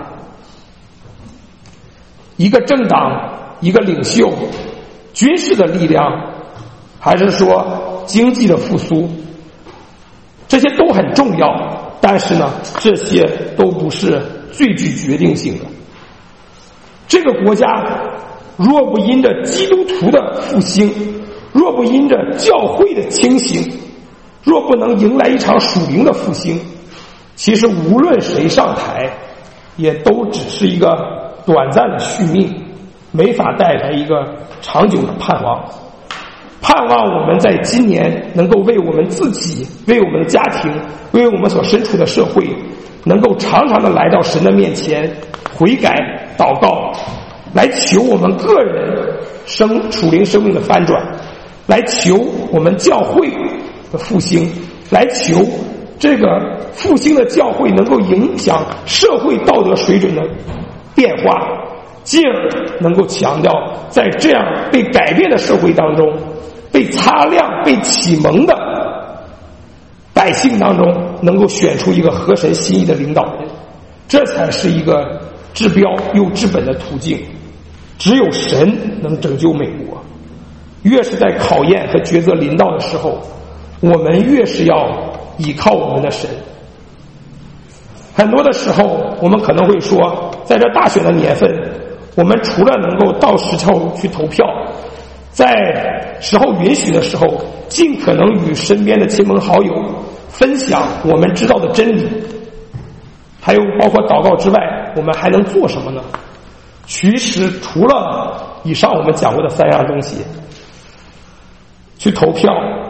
一个政党，一个领袖，军事的力量，还是说经济的复苏？这些都很重要，但是呢，这些都不是最具决定性的。这个国家若不因着基督徒的复兴，若不因着教会的清醒，若不能迎来一场属灵的复兴，其实无论谁上台，也都只是一个短暂的续命，没法带来一个长久的盼望。盼望我们在今年能够为我们自己，为我们的家庭，为我们所身处的社会，能够常常的来到神的面前悔改祷告，来求我们个人属灵生命的翻转，来求我们教会的复兴，来求这个复兴的教会能够影响社会道德水准的变化，进而能够强调在这样被改变的社会当中，被擦亮被启蒙的百姓当中，能够选出一个合神心意的领导人，这才是一个治标又治本的途径。只有神能拯救美国。越是在考验和抉择临到的时候，我们越是要依靠我们的神。很多的时候我们可能会说，在这大选的年份，我们除了能够到时候去投票，在时候允许的时候，尽可能与身边的亲朋好友分享我们知道的真理，还有包括祷告之外，我们还能做什么呢？其实除了以上我们讲过的3样东西，去投票，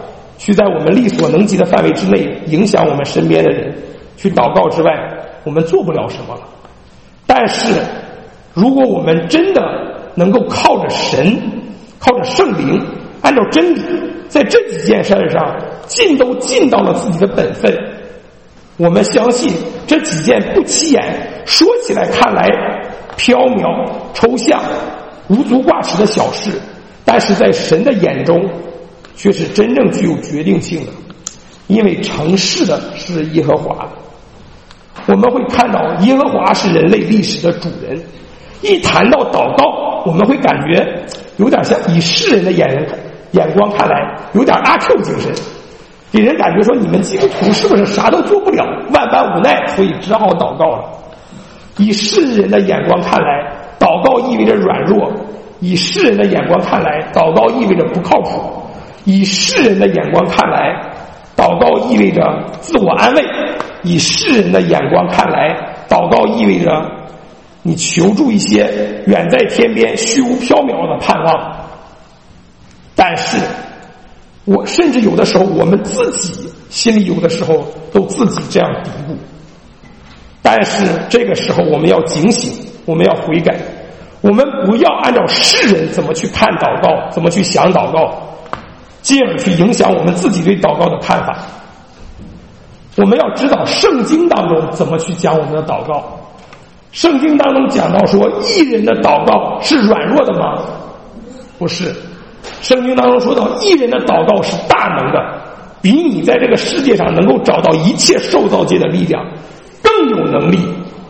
去在我们力所能及的范围之内影响我们身边的人，去祷告之外，我们做不了什么了。但是如果我们真的能够靠着神，靠着圣灵，按照真理，在这几件事上都尽到了自己的本分，我们相信这几件不起眼，说起来看来缥缈抽象无足挂齿的小事，但是在神的眼中却是真正具有决定性的，因为成事的是耶和华。我们会看到耶和华是人类历史的主人，一谈到祷告，我们会感觉有点像以世人的眼光看来有点阿 Q 精神，给人感觉说你们基督徒是不是啥都做不了，万般无奈，所以只好祷告了。以世人的眼光看来，祷告意味着软弱；以世人的眼光看来，祷告意味着不靠谱；以世人的眼光看来，祷告意味着自我安慰；以世人的眼光看来，祷告意味着你求助一些远在天边虚无缥缈的盼望。但是我甚至有的时候我们自己心里有的时候都自己这样嘀咕，但是这个时候我们要警醒，我们要悔改，我们不要按照世人怎么去看祷告，怎么去想祷告，进而去影响我们自己对祷告的看法。我们要知道圣经当中怎么去讲我们的祷告。圣经当中讲到说，义人的祷告是软弱的吗？不是。圣经当中说到，义人的祷告是大能的，比你在这个世界上能够找到一切受造界的力量更有能力。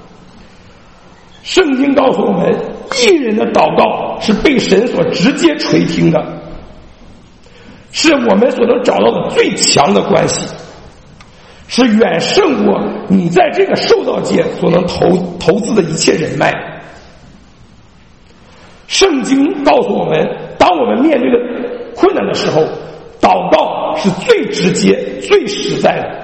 圣经告诉我们，义人的祷告是被神所直接垂听的，是我们所能找到的最强的关系，是远胜过你在这个受造界所能投资的一切人脉。圣经告诉我们，当我们面对的困难的时候，祷告是最直接最实在的。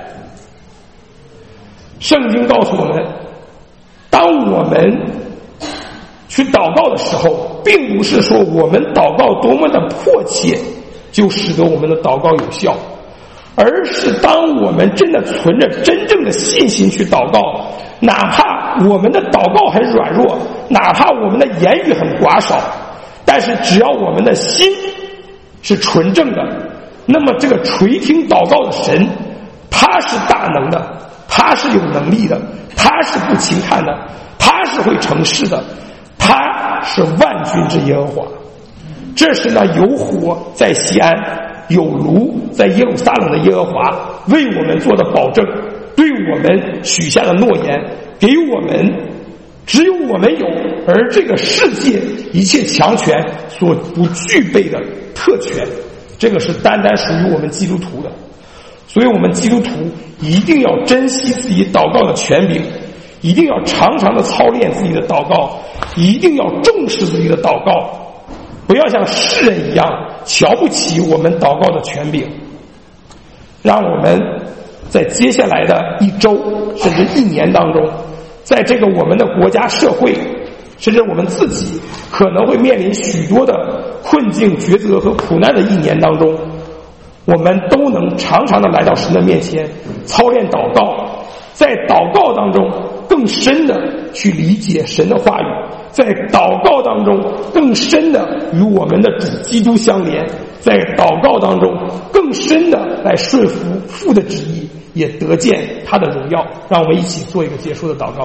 圣经告诉我们，当我们去祷告的时候，并不是说我们祷告多么的迫切就使得我们的祷告有效，而是当我们真的存着真正的信心去祷告，哪怕我们的祷告很软弱，哪怕我们的言语很寡少，但是只要我们的心是纯正的，那么这个垂听祷告的神，他是大能的，他是有能力的，他是不轻看的，他是会成事的，他是万军之耶和华。这是那有火在西安，有炉在耶路撒冷的耶和华为我们做的保证，对我们许下的诺言，给我们只有我们有，而这个世界一切强权所不具备的特权，这个是单单属于我们基督徒的。所以我们基督徒一定要珍惜自己祷告的权柄，一定要常常的操练自己的祷告，一定要重视自己的祷告，不要像世人一样瞧不起我们祷告的权柄。让我们在接下来的一周甚至一年当中，在这个我们的国家社会，甚至我们自己可能会面临许多的困境抉择和苦难的一年当中，我们都能常常的来到神的面前操练祷告，在祷告当中更深的去理解神的话语，在祷告当中更深的与我们的主基督相连，在祷告当中更深的来顺服父的旨意，也得见他的荣耀。让我们一起做一个结束的祷告。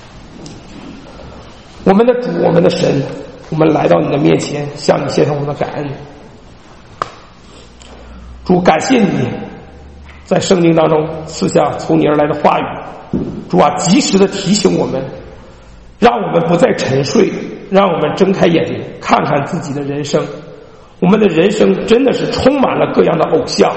我们的主，我们的神，我们来到你的面前，向你献上我们的感恩。主，感谢你在圣经当中赐下从你而来的话语。主啊，及时的提醒我们，让我们不再沉睡，让我们睁开眼睛看看自己的人生。我们的人生真的是充满了各样的偶像。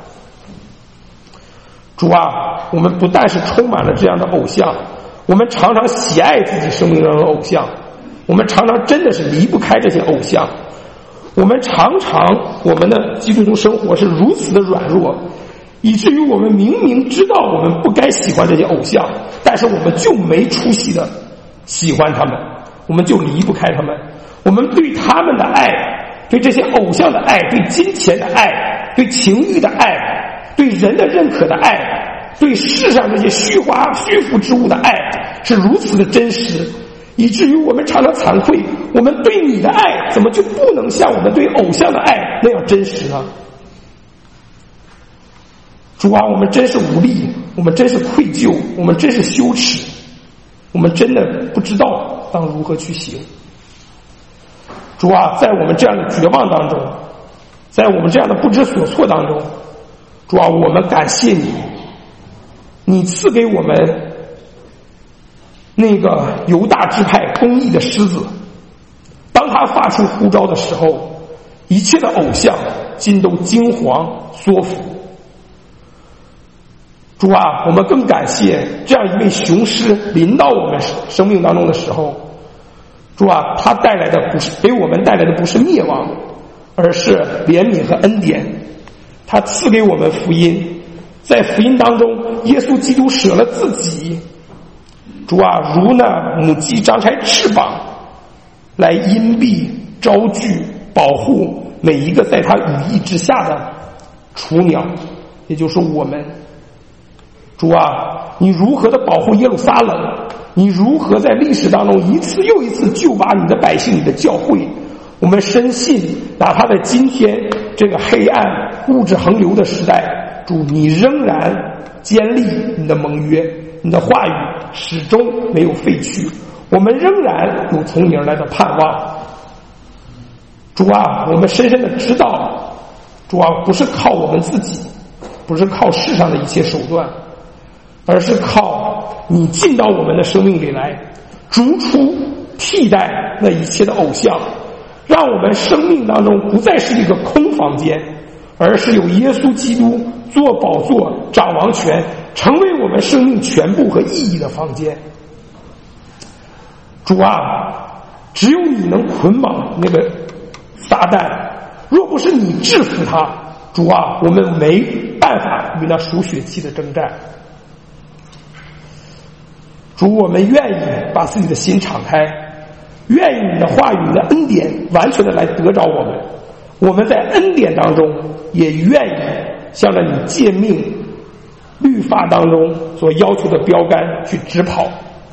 主啊，我们不但是充满了这样的偶像，我们常常喜爱自己生命中的偶像，我们常常真的是离不开这些偶像。我们常常我们的基督徒生活是如此的软弱，以至于我们明明知道我们不该喜欢这些偶像，但是我们就没出息的喜欢他们，我们就离不开他们。我们对他们的爱，对这些偶像的爱，对金钱的爱，对情欲的爱， 对人的认可的爱，对世上这些虚华虚浮之物的爱是如此的真实，以至于我们常常惭愧，我们对你的爱怎么就不能像我们对偶像的爱那样真实呢？主啊，我们真是无力，我们真是愧疚，我们真是羞耻，我们真的不知道当如何去行。主啊，在我们这样的绝望当中，在我们这样的不知所措当中，主啊，我们感谢你，你赐给我们那个犹大支派公义的狮子，当他发出呼召的时候，一切的偶像尽都惊惶缩伏。主啊，我们更感谢这样一位雄狮临到我们生命当中的时候，主啊，他带来的不是给我们带来的不是灭亡，而是怜悯和恩典。他赐给我们福音，在福音当中，耶稣基督舍了自己。主啊，如那母鸡张开翅膀，来荫蔽、招聚、保护每一个在他羽翼之下的雏鸟，也就是我们。主啊，你如何的保护耶路撒冷？你如何在历史当中一次又一次救拔你的百姓、你的教会？我们深信，哪怕在今天这个黑暗、物质横流的时代，主，你仍然坚立你的盟约，你的话语始终没有废去，我们仍然有从你而来的盼望。主啊，我们深深的知道，主啊，不是靠我们自己，不是靠世上的一切手段，而是靠你进到我们的生命里来，逐出替代那一切的偶像，让我们生命当中不再是一个空房间，而是有耶稣基督做宝座、掌王权，成为我们生命全部和意义的房间。主啊，只有你能捆绑那个撒旦，若不是你制服他，主啊，我们没办法与那属血气的征战。主，我们愿意把自己的心敞开，愿意你的话语、你的恩典完全的来得着我们。我们在恩典当中也愿意向着你诫命、律法当中所要求的标杆去直跑。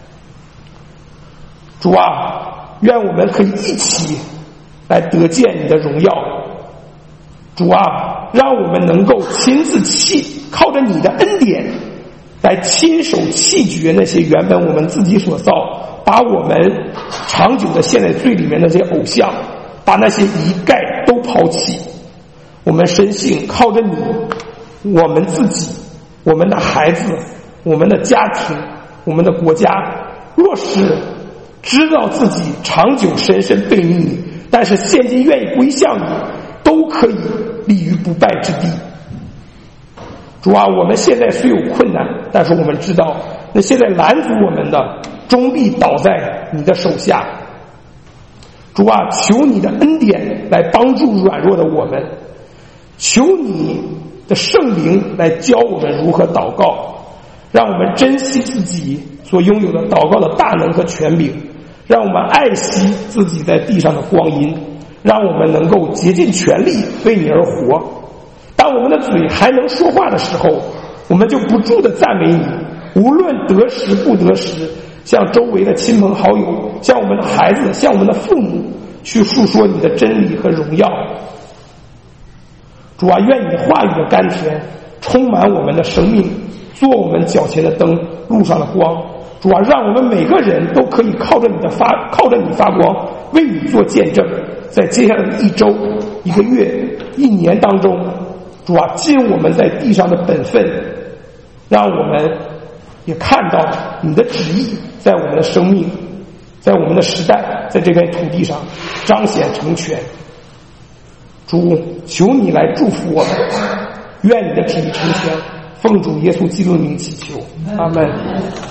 主啊，愿我们可以一起来得见你的荣耀。主啊，让我们能够亲自靠着你的恩典来亲手弃绝那些原本我们自己所造，把我们长久的陷在罪里面的那些偶像，把那些一概都抛弃。我们深信靠着你，我们自己、我们的孩子、我们的家庭、我们的国家，若是知道自己长久深深背逆你，但是现今愿意归向你，都可以立于不败之地。主啊，我们现在虽有困难，但是我们知道那现在拦阻我们的终必倒在你的手下。主啊，求你的恩典来帮助软弱的我们，求你的圣灵来教我们如何祷告，让我们珍惜自己所拥有的祷告的大能和权柄，让我们爱惜自己在地上的光阴，让我们能够竭尽全力为你而活。当我们的嘴还能说话的时候，我们就不住地赞美你，无论得时不得时，向周围的亲朋好友，向我们的孩子，向我们的父母去述说你的真理和荣耀。主啊，愿你的话语的甘甜充满我们的生命，做我们脚前的灯，路上的光。主啊，让我们每个人都可以靠着你发光，为你做见证。在接下来的一周、一个月、一年当中，主啊，尽我们在地上的本分，让我们也看到你的旨意在我们的生命，在我们的时代，在这片土地上彰显成全。主，求你来祝福我们，愿你的旨意成全，奉主耶稣基督的名祈求，阿们。